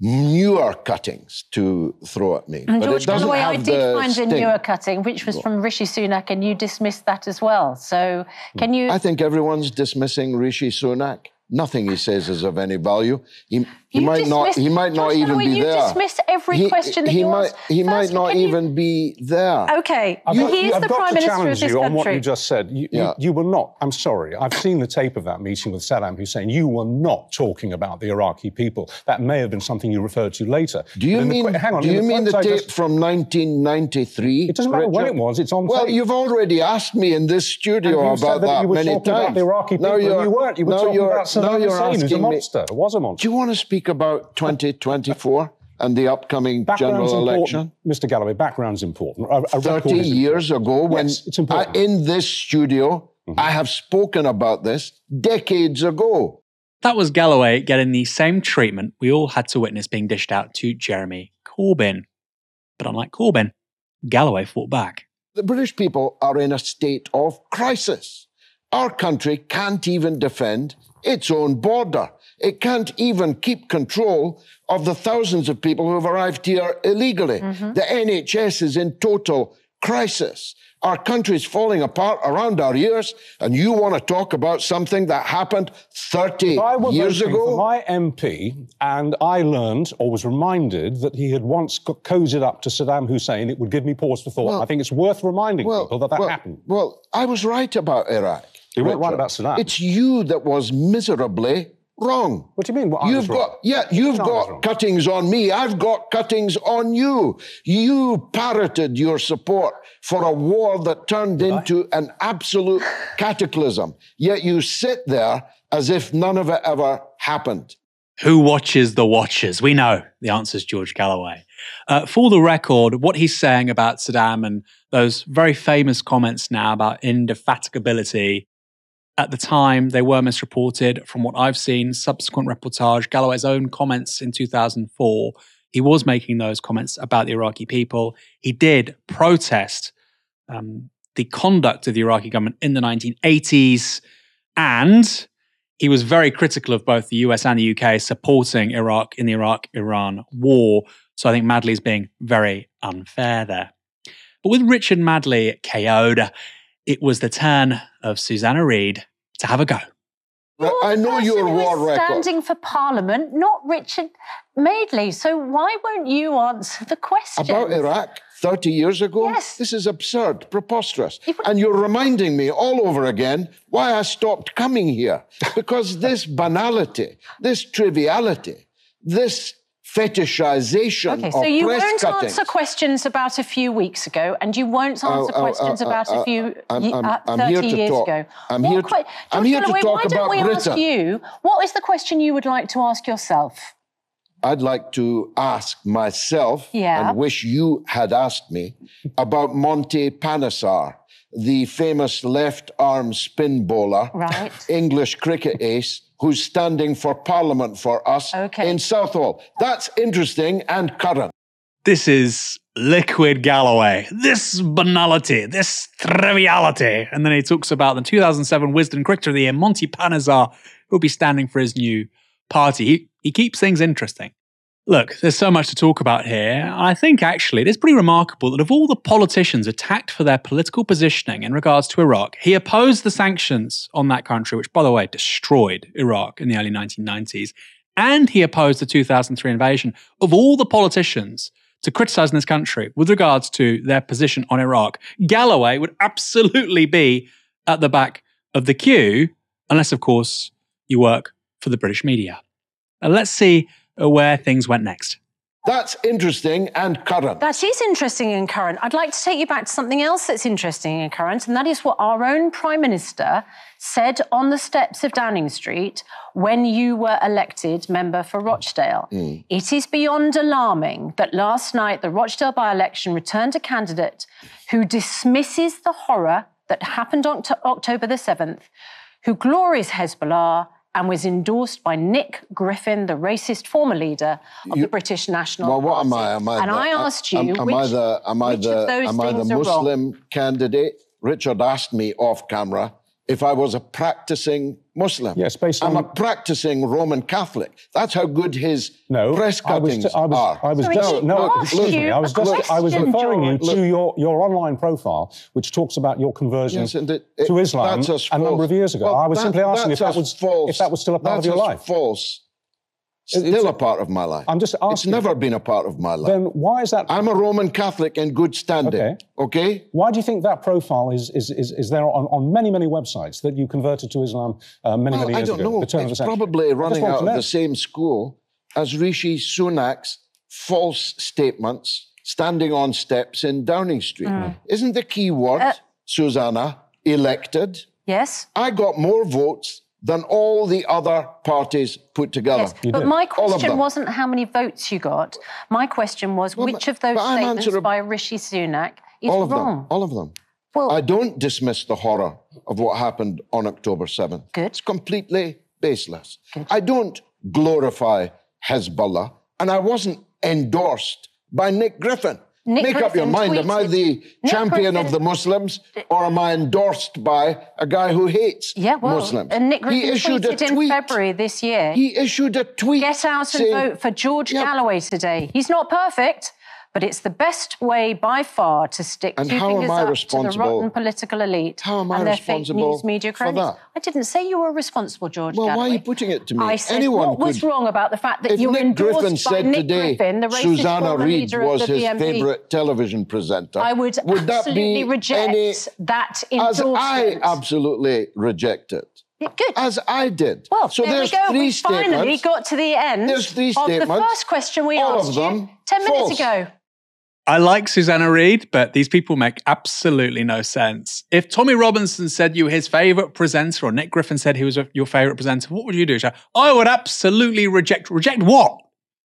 newer cuttings to throw at me. And but George it doesn't Galloway, have I did the find sting. a newer cutting, which was from Rishi Sunak, and you dismissed that as well. So can you... I think everyone's dismissing Rishi Sunak. Nothing he says is of any value. He, he You might not. dismissed- He might not George even Galloway, be you there. dismissed every he, question that he you might. asked. He might Firstly, not can you- even be there. Okay, I've he got, is I've the got Prime to Minister of challenge this you on what country. you just said. You, Yeah. you, you were not, I'm sorry, I've seen the tape of that meeting with Saddam Hussein. You were not talking about the Iraqi people. That may have been something you referred to later. Do you But in the mean? qu- hang on, do in you mean clips the I tape just- from nineteen ninety-three? It doesn't matter when Richard? it was, it's on Well, tape. you've already asked me in this studio And you said about that that you were many talking times. about the Iraqi people, Now and you're, you weren't. You were now talking you're, about now Saddam you're Hussein, who's a asking me- monster, was a monster. Do you want to speak about twenty twenty-four and the upcoming Background's general important, election? Mister Galloway, background's important. A, a record thirty is years ago, when Yes, it's I, important. in this studio, I have spoken about this decades ago. That was Galloway getting the same treatment we all had to witness being dished out to Jeremy Corbyn. But unlike Corbyn, Galloway fought back. The British people are in a state of crisis. Our country can't even defend its own border. It can't even keep control of the thousands of people who have arrived here illegally. Mm-hmm. The N H S is in total crisis. Our country's falling apart around our ears, and you want to talk about something that happened thirty If I were years voting ago? for my M P and I learned or was reminded that he had once got cozied up to Saddam Hussein, it would give me pause for thought. Well- I think it's worth reminding people that that well, happened. Well, I was right about Iraq. You weren't right Richard. about Saddam. It's you that was miserably wrong. What do you mean? What I You've was got wrong? yeah, you've I was got wrong? cuttings on me. I've got cuttings on you. You parroted your support for a war that turned into an absolute cataclysm. Yet you sit there as if none of it ever happened. Who watches the watchers? We know the answer is George Galloway. Uh, for the record, what he's saying about Saddam and those very famous comments now about indefatigability, at the time they were misreported. From what I've seen, subsequent reportage, Galloway's own comments in two thousand four, he was making those comments about the Iraqi people. He did protest um, the conduct of the Iraqi government in the nineteen eighties, and he was very critical of both the U S and the U K supporting Iraq in the Iraq-Iran war. So I think Madley's being very unfair there. But with Richard Madley K O'd, it was the turn of Susanna Reid to have a go. I know The your person who is war record. standing for Parliament, not Richard Madeley. So why won't you answer the question? About Iraq thirty years ago? Yes. This is absurd, preposterous. If- And you're reminding me all over again why I stopped coming here. Because this banality, this triviality, this fetishization Okay, of so you press won't cuttings. answer questions about a few weeks ago, and you won't Oh, answer oh, questions oh, about oh, a few I'm- ye- I'm- uh, I'm thirty here to years talk. ago. I'm What here to- que- I'm George here to Galloway, talk why don't about we ask Britain. you? What is the question you would like to ask yourself? I'd like to ask myself, Yeah. and wish you had asked me, about Monty Panesar, the famous left-arm spin bowler, Right. English cricket ace, who's standing for Parliament for us Okay. in Southall. That's interesting and current. This is liquid Galloway. This banality, this triviality. And then he talks about the two thousand seven Wisden Cricketer of the Year, Monty Panesar, who'll be standing for his new party. He, he keeps things interesting. Look, there's so much to talk about here. I think actually it is pretty remarkable that of all the politicians attacked for their political positioning in regards to Iraq, he opposed the sanctions on that country, which, by the way, destroyed Iraq in the early nineteen nineties. And he opposed the two thousand three invasion. Of all the politicians to criticize in this country with regards to their position on Iraq, Galloway would absolutely be at the back of the queue, unless, of course, you work for the British media. Uh, let's see uh, where things went next. That's interesting and current. That is interesting and current. I'd like to take you back to something else that's interesting and current, and that is what our own Prime Minister said on the steps of Downing Street when you were elected member for Rochdale. Mm. It is beyond alarming that last night the Rochdale by-election returned a candidate who dismisses the horror that happened on to October the seventh, who glories Hezbollah, and was endorsed by Nick Griffin, the racist former leader of You- the British National Well, what Party. am I? Am I and the, I asked you, am, am which, I the, am I which the, of those am I the things are wrong? Muslim candidate? Richard asked me off camera if I was a practicing Muslim. Yes, based I'm on... a practicing Roman Catholic. That's how good his no, press cuttings I was, I was, are. I was Sorry, just, no, look, excuse me. I was just, I was question, referring you George. to your, your online profile, which talks about your conversion Yes, and it, it, to Islam that's as a number false. of years ago. Well, I was that- simply asking if that's that was as false. if that was still a part That's of your as life. false. It's Still a- a part of my life. I'm just It's asking. never been a part of my life. Then why is that? I'm a Roman Catholic in good standing. Okay. Okay? Why do you think that profile is is is, is there on, on many many websites that you converted to Islam uh, many Well, many I years don't ago? know. The turn of the It's century? probably I just running want out to of know. the same school as Rishi Sunak's false statements standing on steps in Downing Street. Mm. Isn't the key word, Uh, Susanna, elected? Yes? I got more votes than all the other parties put together. Yes, but did. my All of question them. wasn't how many votes you got. My question was Well, which but- of those but I'm statements answerable- by Rishi Sunak is All of wrong. them. All of them. Well, I don't dismiss the horror of what happened on October seventh. Good. It's completely baseless. I don't glorify Hezbollah, and I wasn't endorsed by Nick Griffin. Nick Make up your Griffin mind. Am I tweeted- the Nick champion Griffin- of the Muslims, or am I endorsed by a guy who hates yeah, well, Muslims? and Nick he Griffin issued a tweeted in tweet. February this year, He issued a tweet. get out and saying, vote for George Yeah. Galloway today. He's not perfect, but it's the best way by far to stick And two how am fingers I up to the responsible- rotten political elite How am I and their fake responsible news media for cronies. that? I didn't say you were responsible, George Well, why Galloway. are you putting it to me? I said Anyone what was could- wrong about the fact that If you're Nick endorsed Griffin by said Nick today Griffin, the racist Susanna former Reid leader of was the his B M P. favourite television presenter, I would, would that absolutely be reject any, that as endorsement. I absolutely reject it, Yeah, Good. as I did. Well, so there we there's go. three We finally statements. got to the end There's three of the statements, first question we all of asked them you ten minutes false. ago. I like Susanna Reid, but these people make absolutely no sense. If Tommy Robinson said you were his favourite presenter, or Nick Griffin said he was your favourite presenter, what would you do? I would absolutely reject. Reject what?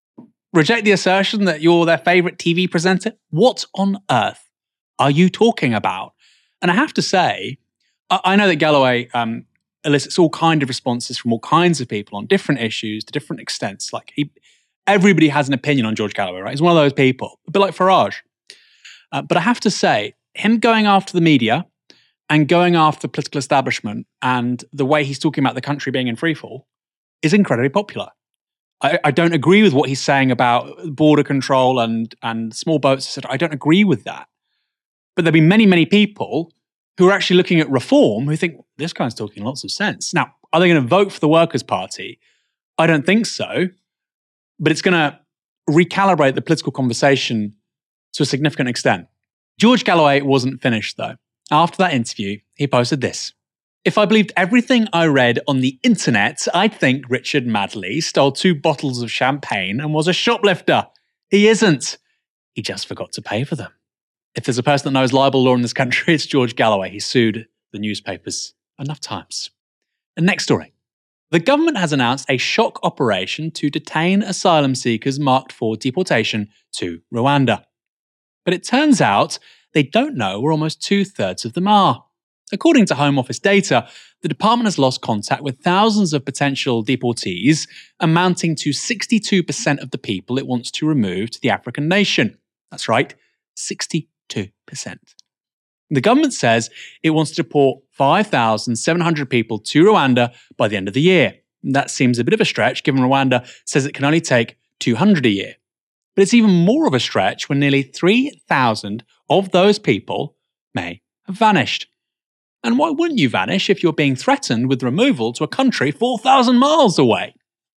Reject the assertion that you're their favourite T V presenter? What on earth are you talking about? And I have to say, I, I know that Galloway um, elicits all kinds of responses from all kinds of people on different issues to different extents. Like he, everybody has an opinion on George Galloway, right? He's one of those people, a bit like Farage. Uh, but I have to say, him going after the media and going after the political establishment and the way he's talking about the country being in freefall is incredibly popular. I, I don't agree with what he's saying about border control and, and small boats, et cetera. I don't agree with that. But there'll be many, many people who are actually looking at reform who think, this guy's talking lots of sense. Now, are they going to vote for the Workers' Party? I don't think so. But it's going to recalibrate the political conversation to a significant extent. George Galloway wasn't finished, though. After that interview, he posted this. If I believed everything I read on the internet, I'd think Richard Madley stole two bottles of champagne and was a shoplifter. He isn't. He just forgot to pay for them. If there's a person that knows libel law in this country, it's George Galloway. He sued the newspapers enough times. And next story. The government has announced a shock operation to detain asylum seekers marked for deportation to Rwanda. But it turns out they don't know where almost two-thirds of them are. According to Home Office data, the department has lost contact with thousands of potential deportees, amounting to sixty-two percent of the people it wants to remove to the African nation. That's right, sixty-two percent. The government says it wants to deport five thousand seven hundred people to Rwanda by the end of the year. That seems a bit of a stretch, given Rwanda says it can only take two hundred a year. But it's even more of a stretch when nearly three thousand of those people may have vanished. And why wouldn't you vanish if you're being threatened with removal to a country four thousand miles away?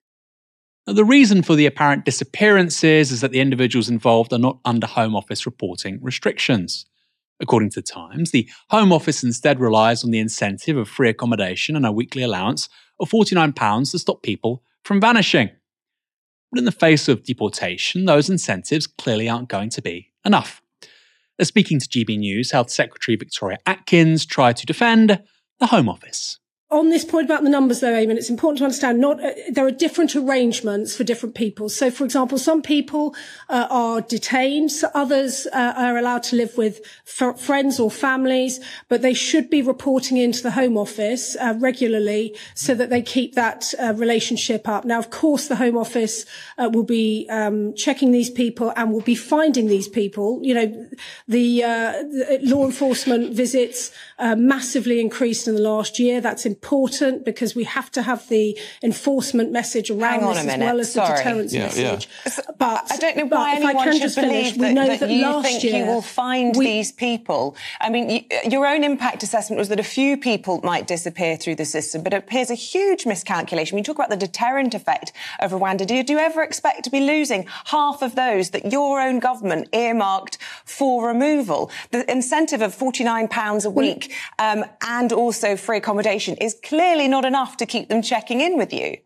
Now, the reason for the apparent disappearances is that the individuals involved are not under Home Office reporting restrictions. According to the Times, the Home Office instead relies on the incentive of free accommodation and a weekly allowance of forty-nine pounds to stop people from vanishing. But in the face of deportation, those incentives clearly aren't going to be enough. As speaking to G B News, Health Secretary Victoria Atkins tried to defend the Home Office. On this point about the numbers, though, Eamon, it's important to understand not uh, there are different arrangements for different people. So, for example, some people uh, are detained, so others uh, are allowed to live with f- friends or families, but they should be reporting into the Home Office uh, regularly so that they keep that uh, relationship up. Now, of course, the Home Office uh, will be um, checking these people and will be finding these people. You know, the, uh, the law enforcement visits uh, massively increased in the last year. That's important because we have to have the enforcement message around this as well as Sorry. the deterrence yeah, message. Yeah. But I don't know why anyone should believe that, that, that you think year, you will find we, these people. I mean, you, your own impact assessment was that a few people might disappear through the system, but it appears a huge miscalculation. We talk about the deterrent effect of Rwanda. Do you, do you ever expect to be losing half of those that your own government earmarked for removal? The incentive of forty-nine pounds a week um, and also free accommodation is clearly not enough to keep them checking in with you.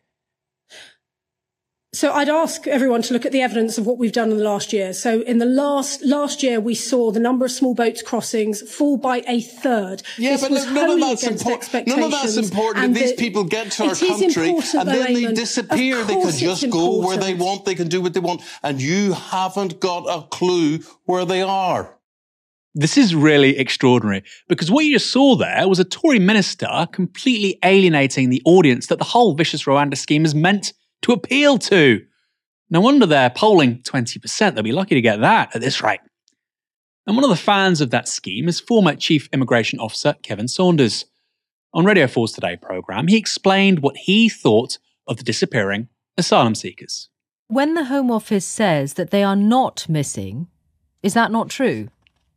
So I'd ask everyone to look at the evidence of what we've done in the last year. So in the last last year, we saw the number of small boats crossings fall by a third. Yeah, this but was none of that's important. None of that's important. If these the, people get to our country and then they disappear, they can just go where they want. They can do what they want, and you haven't got a clue where they are. This is really extraordinary because what you just saw there was a Tory minister completely alienating the audience that the whole vicious Rwanda scheme is meant to appeal to. No wonder they're polling twenty percent. They'll be lucky to get that at this rate. And one of the fans of that scheme is former Chief Immigration Officer Kevin Saunders. On Radio four's Today programme, he explained what he thought of the disappearing asylum seekers. When the Home Office says that they are not missing, is that not true?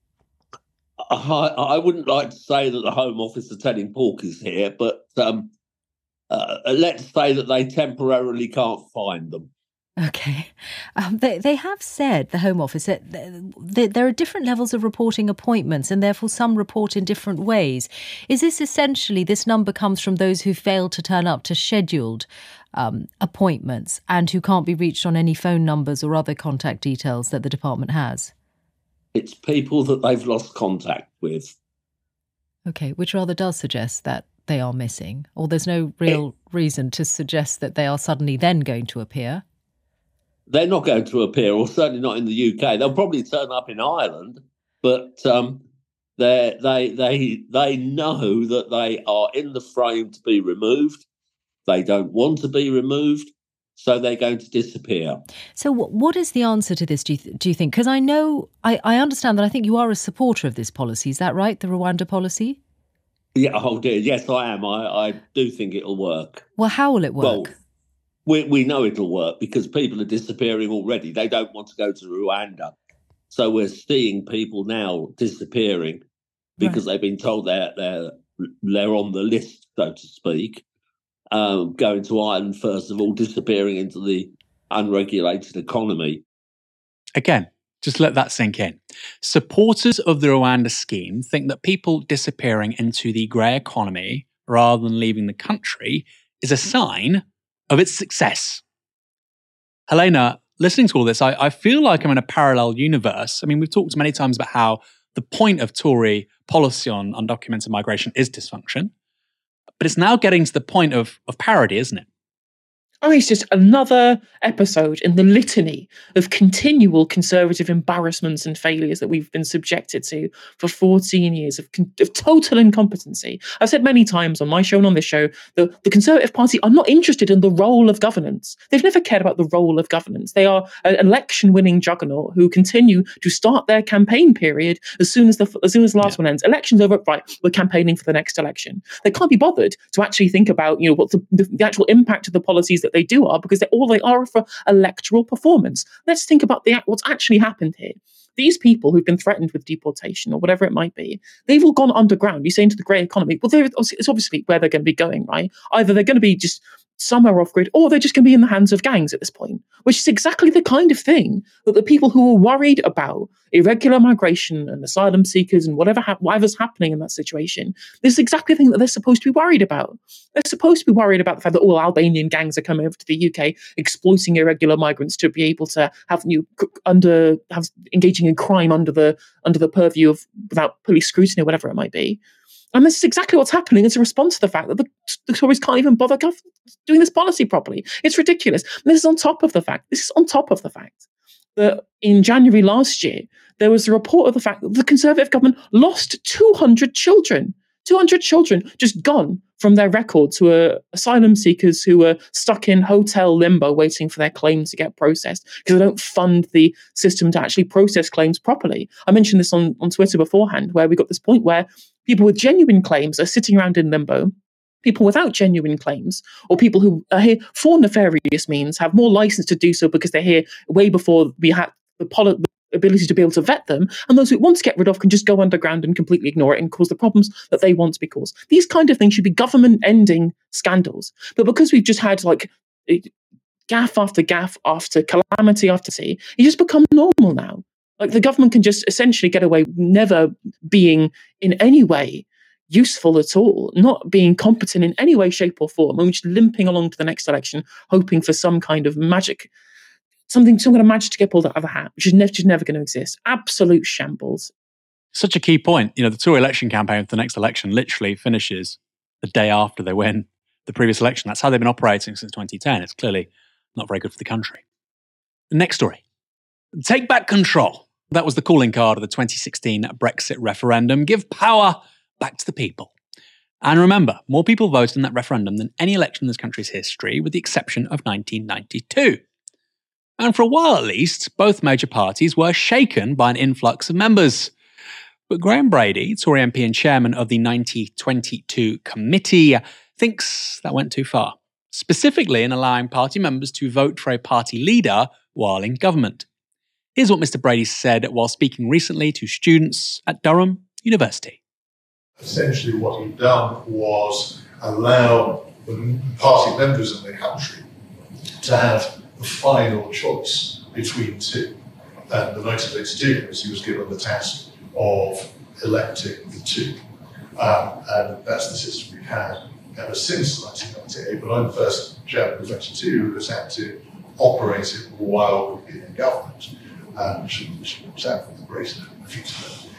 I, I wouldn't like to say that the Home Office are telling porkies here, but um, uh, let's say that they temporarily can't find them. Okay. Um, they, they have said, the Home Office, that there are different levels of reporting appointments and therefore some report in different ways. Is this essentially, this number comes from those who failed to turn up to scheduled um, appointments and who can't be reached on any phone numbers or other contact details that the department has? It's people that they've lost contact with. Okay, which rather does suggest that they are missing, or there's no real it, reason to suggest that they are suddenly then going to appear. They're not going to appear, or certainly not in the U K. They'll probably turn up in Ireland, but um, they they they they know that they are in the frame to be removed. They don't want to be removed, so they're going to disappear. So what is the answer to this, do you, th- do you think? Because I know, I, I understand that I think you are a supporter of this policy. Is that right, the Rwanda policy? Yeah, oh dear, yes, I am. I, I do think it'll work. Well, how will it work? Well, we, we know it'll work because people are disappearing already. They don't want to go to Rwanda. So we're seeing people now disappearing because right. they've been told they're, they're, they're on the list, so to speak. Um, going to Ireland, first of all, disappearing into the unregulated economy. Again, just let that sink in. Supporters of the Rwanda scheme think that people disappearing into the grey economy rather than leaving the country is a sign of its success. Helena, listening to all this, I, I feel like I'm in a parallel universe. I mean, we've talked many times about how the point of Tory policy on undocumented migration is dysfunction. But it's now getting to the point of, of parody, isn't it? I mean, it's just another episode in the litany of continual conservative embarrassments and failures that we've been subjected to for fourteen years of, con- of total incompetency. I've said many times on my show and on this show that the Conservative Party are not interested in the role of governance. They've never cared about the role of governance. They are an election-winning juggernaut who continue to start their campaign period as soon as the as soon as the last yeah. one ends. Election's over, right, we're campaigning for the next election. They can't be bothered to actually think about, you know, what the, the, the actual impact of the policies that they do are, because they're all they are for electoral performance. Let's think about the what's actually happened here. These people who've been threatened with deportation or whatever it might be, they've all gone underground. You say into the grey economy. Well, it's obviously where they're going to be going, right? Either they're going to be just somewhere off grid, or they're just going to be in the hands of gangs at this point, which is exactly the kind of thing that the people who are worried about irregular migration and asylum seekers and whatever ha- whatever's happening in that situation, this is exactly the thing that they're supposed to be worried about. They're supposed to be worried about the fact that all Albanian gangs are coming over to the U K, exploiting irregular migrants to be able to have you know, under have engaging in crime under the under the purview of without police scrutiny or whatever it might be. And this is exactly what's happening as a response to the fact that the, the Tories can't even bother gov- doing this policy properly. It's ridiculous. And this is on top of the fact, this is on top of the fact that in January last year, there was a report of the fact that the Conservative government lost two hundred children. two hundred children just gone from their records, who were asylum seekers who were stuck in hotel limbo waiting for their claims to get processed because they don't fund the system to actually process claims properly. I mentioned this on, on Twitter beforehand, where we got this point where people with genuine claims are sitting around in limbo. People without genuine claims, or people who are here for nefarious means, have more license to do so because they're here way before we had the poli- ability to be able to vet them, and those who want to get rid of can just go underground and completely ignore it and cause the problems that they want to be caused. These kind of things should be government-ending scandals. But because we've just had like gaffe after gaffe after calamity after sea, it just become normal now. Like the government can just essentially get away never being in any way useful at all, not being competent in any way, shape or form, and just limping along to the next election, hoping for some kind of magic, something, some kind of magic to get pulled out of a hat, which is never, just never going to exist. Absolute shambles. Such a key point. You know, the Tory election campaign for the next election literally finishes the day after they win the previous election. That's how they've been operating since twenty ten. It's clearly not very good for the country. The next story. Take back control. That was the calling card of the twenty sixteen Brexit referendum. Give power back to the people. And remember, more people voted in that referendum than any election in this country's history, with the exception of nineteen ninety-two. And for a while at least, both major parties were shaken by an influx of members. But Graham Brady, Tory M P and chairman of the nineteen twenty-two committee, thinks that went too far, specifically in allowing party members to vote for a party leader while in government. Here's what Mister Brady said while speaking recently to students at Durham University. Essentially what he'd done was allow the party members in the country to have the final choice between two. And the nineteen eighty-two committee was given the task of electing the two. Um, and that's the system we've had ever since nineteen ninety-eight. But I'm the first chairman of twenty-two who has had to operate it while we've been in government. Um, which which sound great a few times.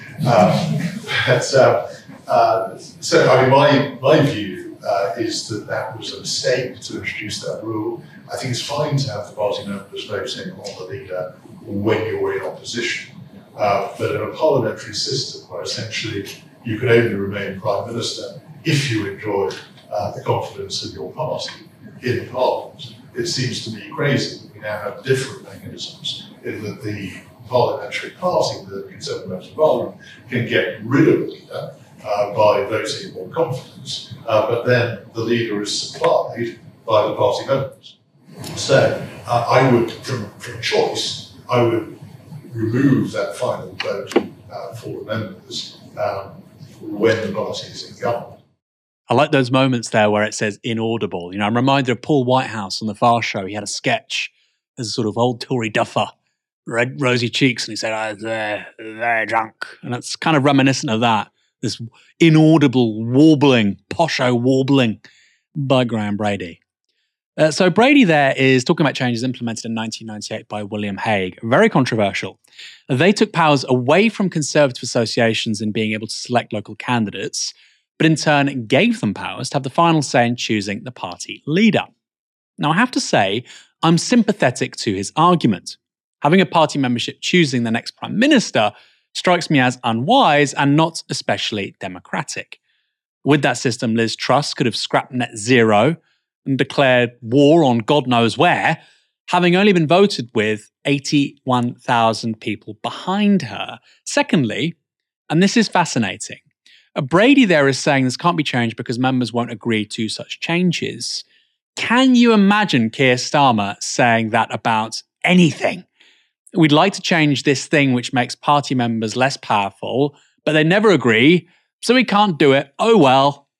Um, but, uh, uh, so, I mean, my, my view uh, is that that was a mistake to introduce that rule. I think it's fine to have the party members voting on the leader when you're in opposition. Uh, but in a parliamentary system where essentially you can only remain Prime Minister if you enjoy uh, the confidence of your party in Parliament, it seems to me crazy that we now have different mechanisms in that the parliamentary party, the Conservative Members of Parliament, can get rid of a leader uh, by voting more confidence, uh, but then the leader is supplied by the party members. So uh, I would, from, from choice, I would remove that final vote uh, for the members um, when the party is in government. I like those moments there where it says inaudible. You know, I'm reminded of Paul Whitehouse on the Far Show. He had a sketch as a sort of old Tory duffer, red rosy cheeks, and he said, oh, they're, they're drunk. And that's kind of reminiscent of that, this inaudible warbling, posho warbling by Graham Brady. Uh, so Brady there is talking about changes implemented in nineteen ninety-eight by William Hague. Very controversial. They took powers away from Conservative associations in being able to select local candidates, but in turn gave them powers to have the final say in choosing the party leader. Now, I have to say, I'm sympathetic to his argument. Having a party membership choosing the next prime minister strikes me as unwise and not especially democratic. With that system, Liz Truss could have scrapped net zero and declared war on God knows where, having only been voted with eighty-one thousand people behind her. Secondly, and this is fascinating, Brady there is saying this can't be changed because members won't agree to such changes. Can you imagine Keir Starmer saying that about anything? We'd like to change this thing which makes party members less powerful, but they never agree, so we can't do it. Oh well.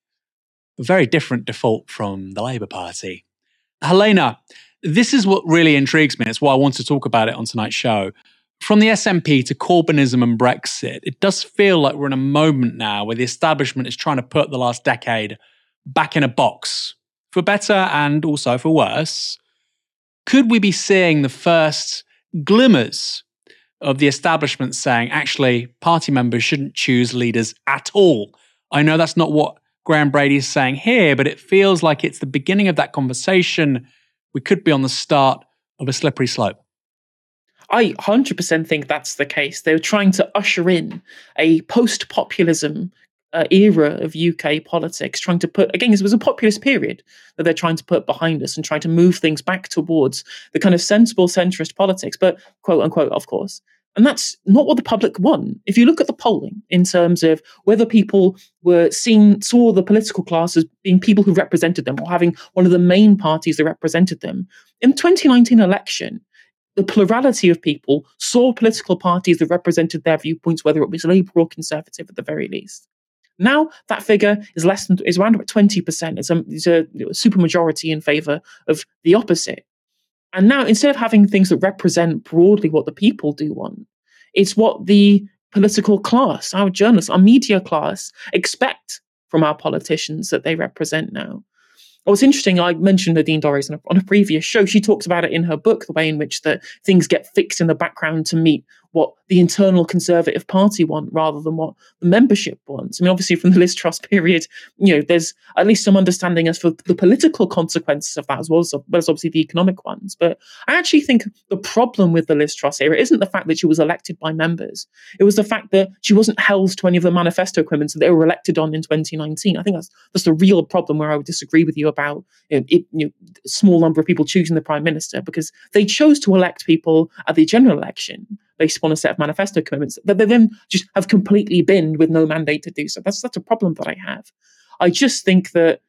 A very different default from the Labour Party. Helena, this is what really intrigues me. It's why I want to talk about it on tonight's show. From the S N P to Corbynism and Brexit, it does feel like we're in a moment now where the establishment is trying to put the last decade back in a box, for better and also for worse. Could we be seeing the first glimmers of the establishment saying, actually, party members shouldn't choose leaders at all I know that's not what Graham Brady is saying here, but it feels like it's the beginning of that conversation. We could be on the start of a slippery slope. I one hundred percent think that's the case. They were trying to usher in a post-populism uh, era of U K politics, trying to put, again, it was a populist period that they're trying to put behind us and trying to move things back towards the kind of sensible centrist politics, but quote unquote, of course. And that's not what the public want. If you look at the polling in terms of whether people were seen, saw the political class as being people who represented them or having one of the main parties that represented them, in the twenty nineteen election, the plurality of people saw political parties that represented their viewpoints, whether it was Labour or Conservative at the very least. Now that figure is less than is around about twenty percent. It's a, it's a supermajority in favour of the opposite. And now, instead of having things that represent broadly what the people do want, it's what the political class, our journalists, our media class expect from our politicians that they represent now. What's interesting, I mentioned Nadine Dorries on a, on a previous show. She talks about it in her book, the way in which the things get fixed in the background to meet what the internal Conservative Party want rather than what the membership wants. I mean, obviously, from the Liz Truss period, you know, there's at least some understanding as for the political consequences of that, as well as, as well as obviously the economic ones. But I actually think the problem with the Liz Truss era isn't the fact that she was elected by members. It was the fact that she wasn't held to any of the manifesto commitments that they were elected on in twenty nineteen. I think that's that's the real problem where I would disagree with you about you know, it, you know, a small number of people choosing the prime minister, because they chose to elect people at the general election based upon a set of manifesto commitments that they then just have completely binned with no mandate to do so. That's that's a problem that I have. I just think that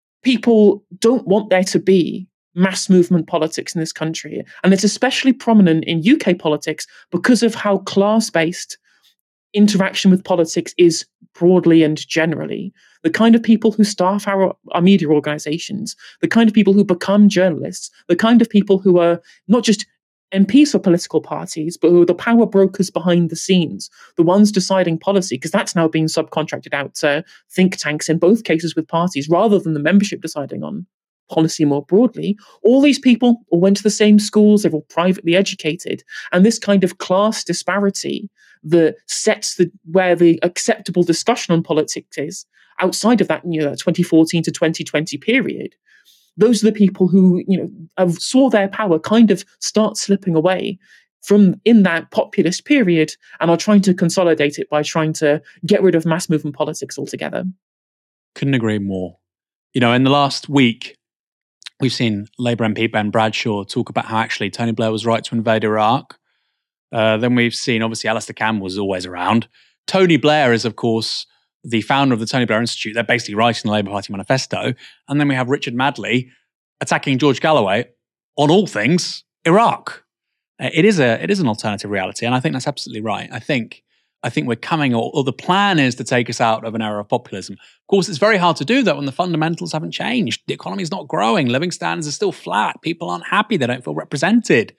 people don't want there to be mass movement politics in this country. And it's especially prominent in U K politics because of how class-based interaction with politics is broadly and generally. The kind of people who staff our, our media organizations, the kind of people who become journalists, the kind of people who are not just M Ps for political parties, but who are the power brokers behind the scenes, the ones deciding policy, because that's now being subcontracted out to think tanks in both cases with parties, rather than the membership deciding on policy more broadly. All these people all went to the same schools, they're all privately educated, and this kind of class disparity that sets the where the acceptable discussion on politics is outside of that, you know, twenty fourteen to twenty twenty period. Those are the people who, you know, have saw their power kind of start slipping away from in that populist period and are trying to consolidate it by trying to get rid of mass movement politics altogether. Couldn't agree more. You know, in the last week, we've seen Labour M P Ben Bradshaw talk about how actually Tony Blair was right to invade Iraq. Uh, then we've seen, obviously, Alistair Campbell was always around. Tony Blair is, of course, the founder of the Tony Blair Institute. They're basically writing the Labour Party manifesto. And then we have Richard Madley attacking George Galloway on all things Iraq. Uh, it is a it is an alternative reality, and I think that's absolutely right. I think I think we're coming, or, or the plan is to take us out of an era of populism. Of course, it's very hard to do that when the fundamentals haven't changed. The economy is not growing. Living standards are still flat. People aren't happy. They don't feel represented.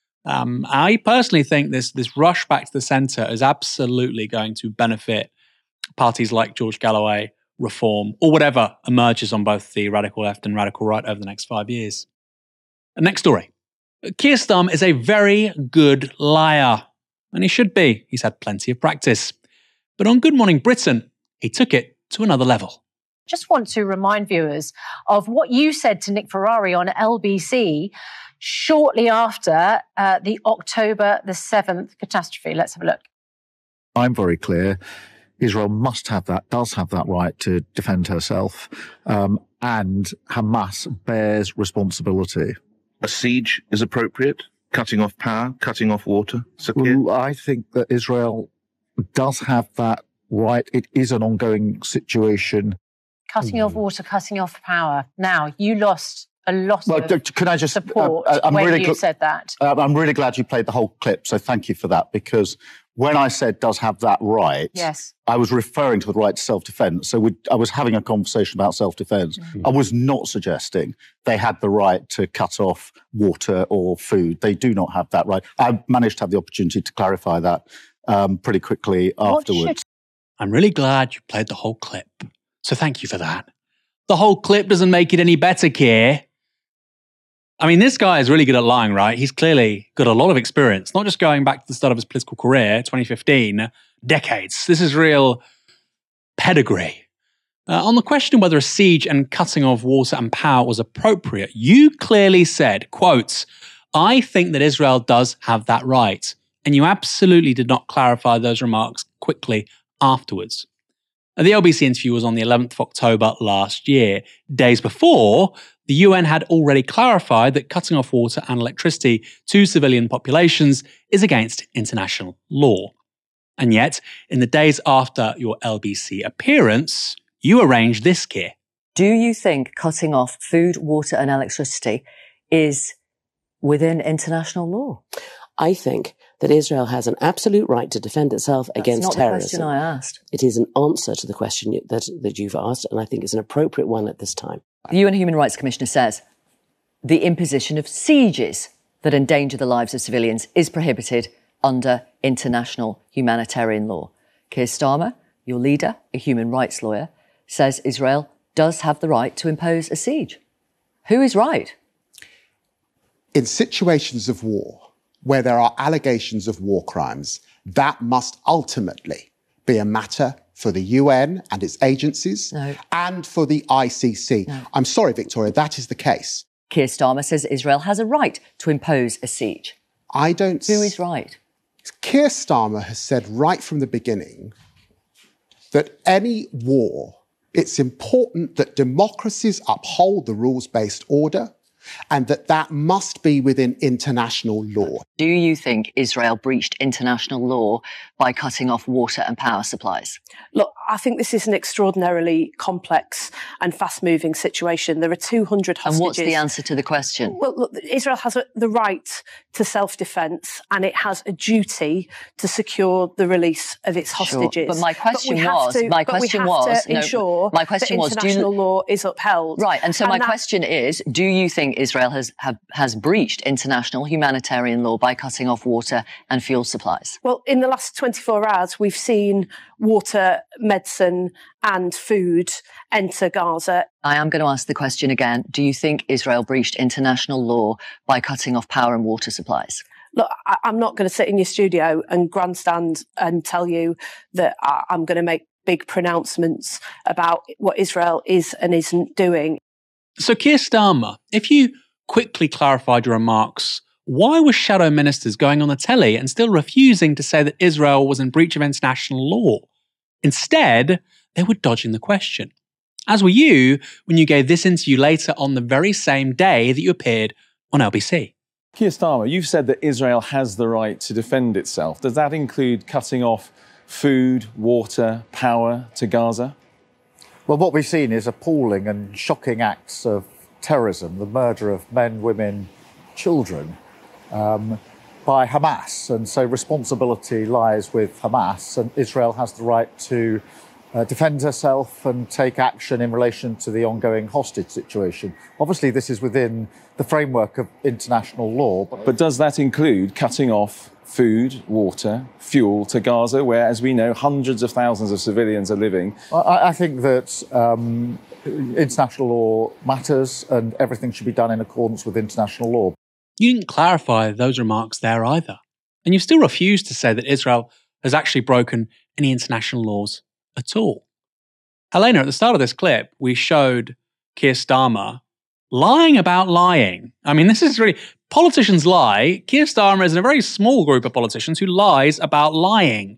Um, I personally think this this rush back to the centre is absolutely going to benefit parties like George Galloway, Reform, or whatever emerges on both the radical left and radical right over the next five years. And next story. Keir Starmer is a very good liar, and he should be. He's had plenty of practice. But on Good Morning Britain, he took it to another level. Just want to remind viewers of what you said to Nick Ferrari on L B C shortly after uh, the October the seventh catastrophe. Let's have a look. I'm very clear. Israel must have that, does have that right to defend herself, um, and Hamas bears responsibility. A siege is appropriate? Cutting off power, cutting off water? Well, I think that Israel does have that right. It is an ongoing situation. Cutting mm. off water, cutting off power. Now, you lost a lot well, of can I just, support uh, I'm when really you gl- said that. Uh, I'm really glad you played the whole clip, so thank you for that, because when I said does have that right, yes. I was referring to the right to self-defense. So we, I was having a conversation about self-defense. Mm-hmm. I was not suggesting they had the right to cut off water or food. They do not have that right. I managed to have the opportunity to clarify that um, pretty quickly afterwards. I'm really glad you played the whole clip. So thank you for that. The whole clip doesn't make it any better, Keir. I mean, this guy is really good at lying, right? He's clearly got a lot of experience, not just going back to the start of his political career, twenty fifteen, decades. This is real pedigree. Uh, on the question of whether a siege and cutting off water and power was appropriate, you clearly said, quote, "I think that Israel does have that right." And you absolutely did not clarify those remarks quickly afterwards. The L B C interview was on the eleventh of October last year. Days before, the U N had already clarified that cutting off water and electricity to civilian populations is against international law. And yet, in the days after your L B C appearance, you arranged this, Keir. Do you think cutting off food, water and electricity is within international law? I think that Israel has an absolute right to defend itself That's against not terrorism. The question I asked. It is an answer to the question that, that you've asked, and I think it's an appropriate one at this time. The U N Human Rights Commissioner says the imposition of sieges that endanger the lives of civilians is prohibited under international humanitarian law. Keir Starmer, your leader, a human rights lawyer, says Israel does have the right to impose a siege. Who is right? In situations of war, where there are allegations of war crimes, that must ultimately be a matter for the U N and its agencies no. and for the I C C. No. I'm sorry, Victoria, that is the case. Keir Starmer says Israel has a right to impose a siege. I don't... Who is right? Keir Starmer has said right from the beginning that any war, it's important that democracies uphold the rules-based order and that that must be within international law. Do you think Israel breached international law by cutting off water and power supplies? Look, I think this is an extraordinarily complex and fast-moving situation. There are two hundred hostages. And what's the answer to the question? Well, look, Israel has a, the right to self-defence and it has a duty to secure the release of its hostages. Sure. But my question but was, to, my but question we have was, to ensure no, my question that was, international do you, law is upheld. Right, and so and my that, question is, do you think Israel has have, has breached international humanitarian law by cutting off water and fuel supplies? Well, in the last twenty-four hours, we've seen water, medicine and food enter Gaza. I am going to ask the question again. Do you think Israel breached international law by cutting off power and water supplies? Look, I, I'm not going to sit in your studio and grandstand and tell you that I, I'm going to make big pronouncements about what Israel is and isn't doing. So, Keir Starmer, if you quickly clarified your remarks, why were shadow ministers going on the telly and still refusing to say that Israel was in breach of international law? Instead, they were dodging the question. As were you when you gave this interview later on the very same day that you appeared on L B C. Keir Starmer, you've said that Israel has the right to defend itself. Does that include cutting off food, water, power to Gaza? Well, what we've seen is appalling and shocking acts of terrorism, the murder of men, women, children, um, by Hamas. And so responsibility lies with Hamas, and Israel has the right to uh, defend herself and take action in relation to the ongoing hostage situation. Obviously, this is within the framework of international law. But, but does that include cutting off food, water, fuel to Gaza, where, as we know, hundreds of thousands of civilians are living? I, I think that um, international law matters and everything should be done in accordance with international law. You didn't clarify those remarks there either. And you still refused to say that Israel has actually broken any international laws at all. Helena, at the start of this clip, we showed Keir Starmer lying about lying. I mean, this is really... Politicians lie. Keir Starmer is in a very small group of politicians who lies about lying.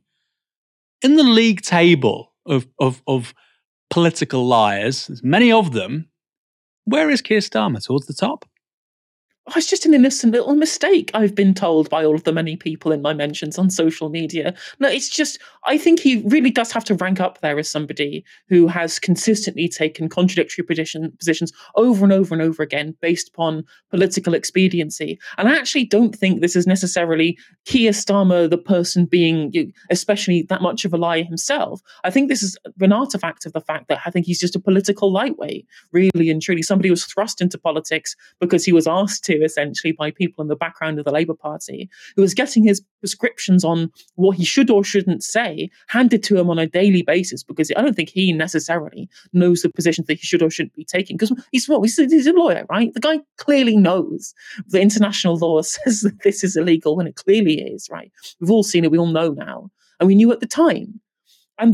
In the league table of, of, of political liars, there's many of them, where is Keir Starmer? Towards the top? Oh, it's just an innocent little mistake, I've been told by all of the many people in my mentions on social media. No, it's just, I think he really does have to rank up there as somebody who has consistently taken contradictory position, positions over and over and over again based upon political expediency. And I actually don't think this is necessarily Keir Starmer, the person being especially that much of a liar himself. I think this is an artifact of the fact that I think he's just a political lightweight, really and truly. Somebody who was thrust into politics because he was asked to, essentially, by people in the background of the Labour Party, who was getting his prescriptions on what he should or shouldn't say handed to him on a daily basis, because I don't think he necessarily knows the positions that he should or shouldn't be taking. Because he's what he's, he's a lawyer, right? The guy clearly knows the international law says that this is illegal when it clearly is, right? We've all seen it. We all know now, and we knew at the time, and that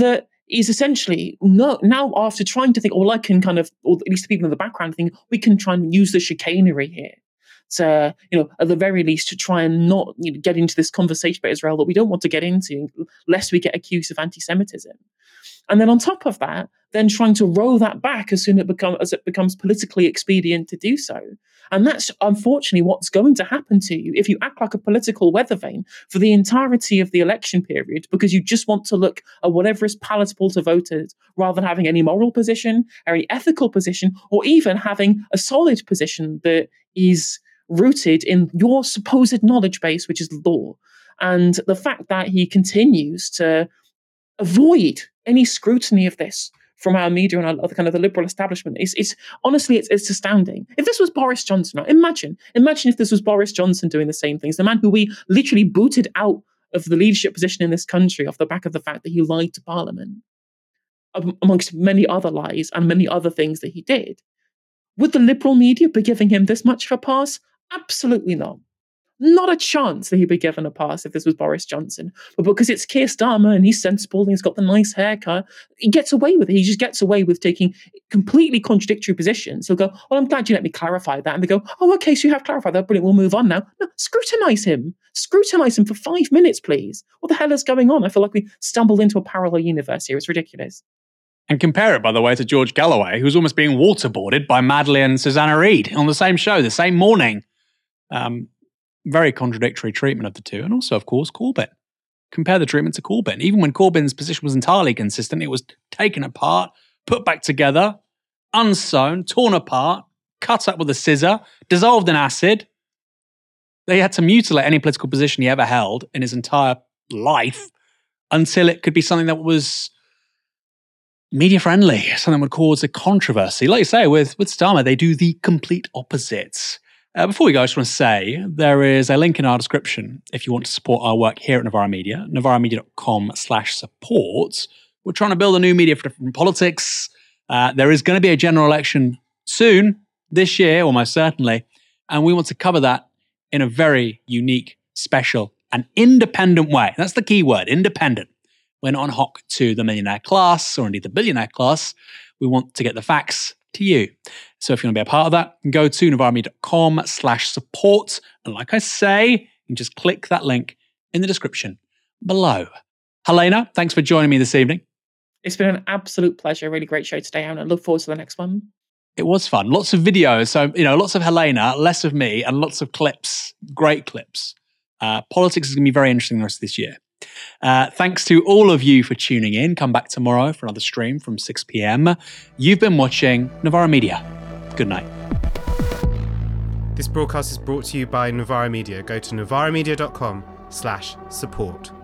is essentially no, now after trying to think, well, I can kind of, or at least the people in the background think, we can try and use the chicanery here to, you know, at the very least, to try and not, you know, get into this conversation about Israel that we don't want to get into, lest we get accused of anti-Semitism. And then on top of that, then trying to roll that back as soon as it, become, as it becomes politically expedient to do so. And that's unfortunately what's going to happen to you if you act like a political weather vane for the entirety of the election period, because you just want to look at whatever is palatable to voters rather than having any moral position, or any ethical position, or even having a solid position that is rooted in your supposed knowledge base, which is law. And the fact that he continues to avoid any scrutiny of this from our media and our kind of the liberal establishment is, is honestly, it's, it's astounding. If this was Boris Johnson, imagine, imagine if this was Boris Johnson doing the same things, the man who we literally booted out of the leadership position in this country off the back of the fact that he lied to Parliament, amongst many other lies and many other things that he did. Would the liberal media be giving him this much of a pass? Absolutely not. Not a chance that he'd be given a pass if this was Boris Johnson. But because it's Keir Starmer and he's sensible and he's got the nice haircut, he gets away with it. He just gets away with taking completely contradictory positions. He'll go, well, I'm glad you let me clarify that. And they go, oh, okay, so you have clarified that. Brilliant, we'll move on now. No, scrutinise him. Scrutinise him for five minutes, please. What the hell is going on? I feel like we stumbled into a parallel universe here. It's ridiculous. And compare it, by the way, to George Galloway, who's almost being waterboarded by Madeleine and Susanna Reid on the same show, the same morning. Um, very contradictory treatment of the two. And also, of course, Corbyn. Compare the treatment to Corbyn. Even when Corbyn's position was entirely consistent, it was taken apart, put back together, unsewn, torn apart, cut up with a scissor, dissolved in acid. They had to mutilate any political position he ever held in his entire life until it could be something that was media-friendly, something that would cause a controversy. Like you say, with, with Starmer, they do the complete opposite. Uh, before we go, I just want to say there is a link in our description if you want to support our work here at Novara Media, novaramedia.com slash support. We're trying to build a new media for different politics. Uh, there is going to be a general election soon, this year, almost certainly, and we want to cover that in a very unique, special, and independent way. That's the key word, independent. We're not on hock to the millionaire class or indeed the billionaire class. We want to get the facts to you. So if you want to be a part of that, go to novaramedia.com slash support. And like I say, you can just click that link in the description below. Helena, thanks for joining me this evening. It's been an absolute pleasure. Really great show today, and I look forward to the next one. It was fun. Lots of videos. So, you know, lots of Helena, less of me, and lots of clips. Great clips. Uh, politics is going to be very interesting the rest of this year. Uh, thanks to all of you for tuning in. Come back tomorrow for another stream from six p.m. You've been watching Novara Media. Good night. This broadcast is brought to you by Novara Media. Go to novaramedia.com slash support.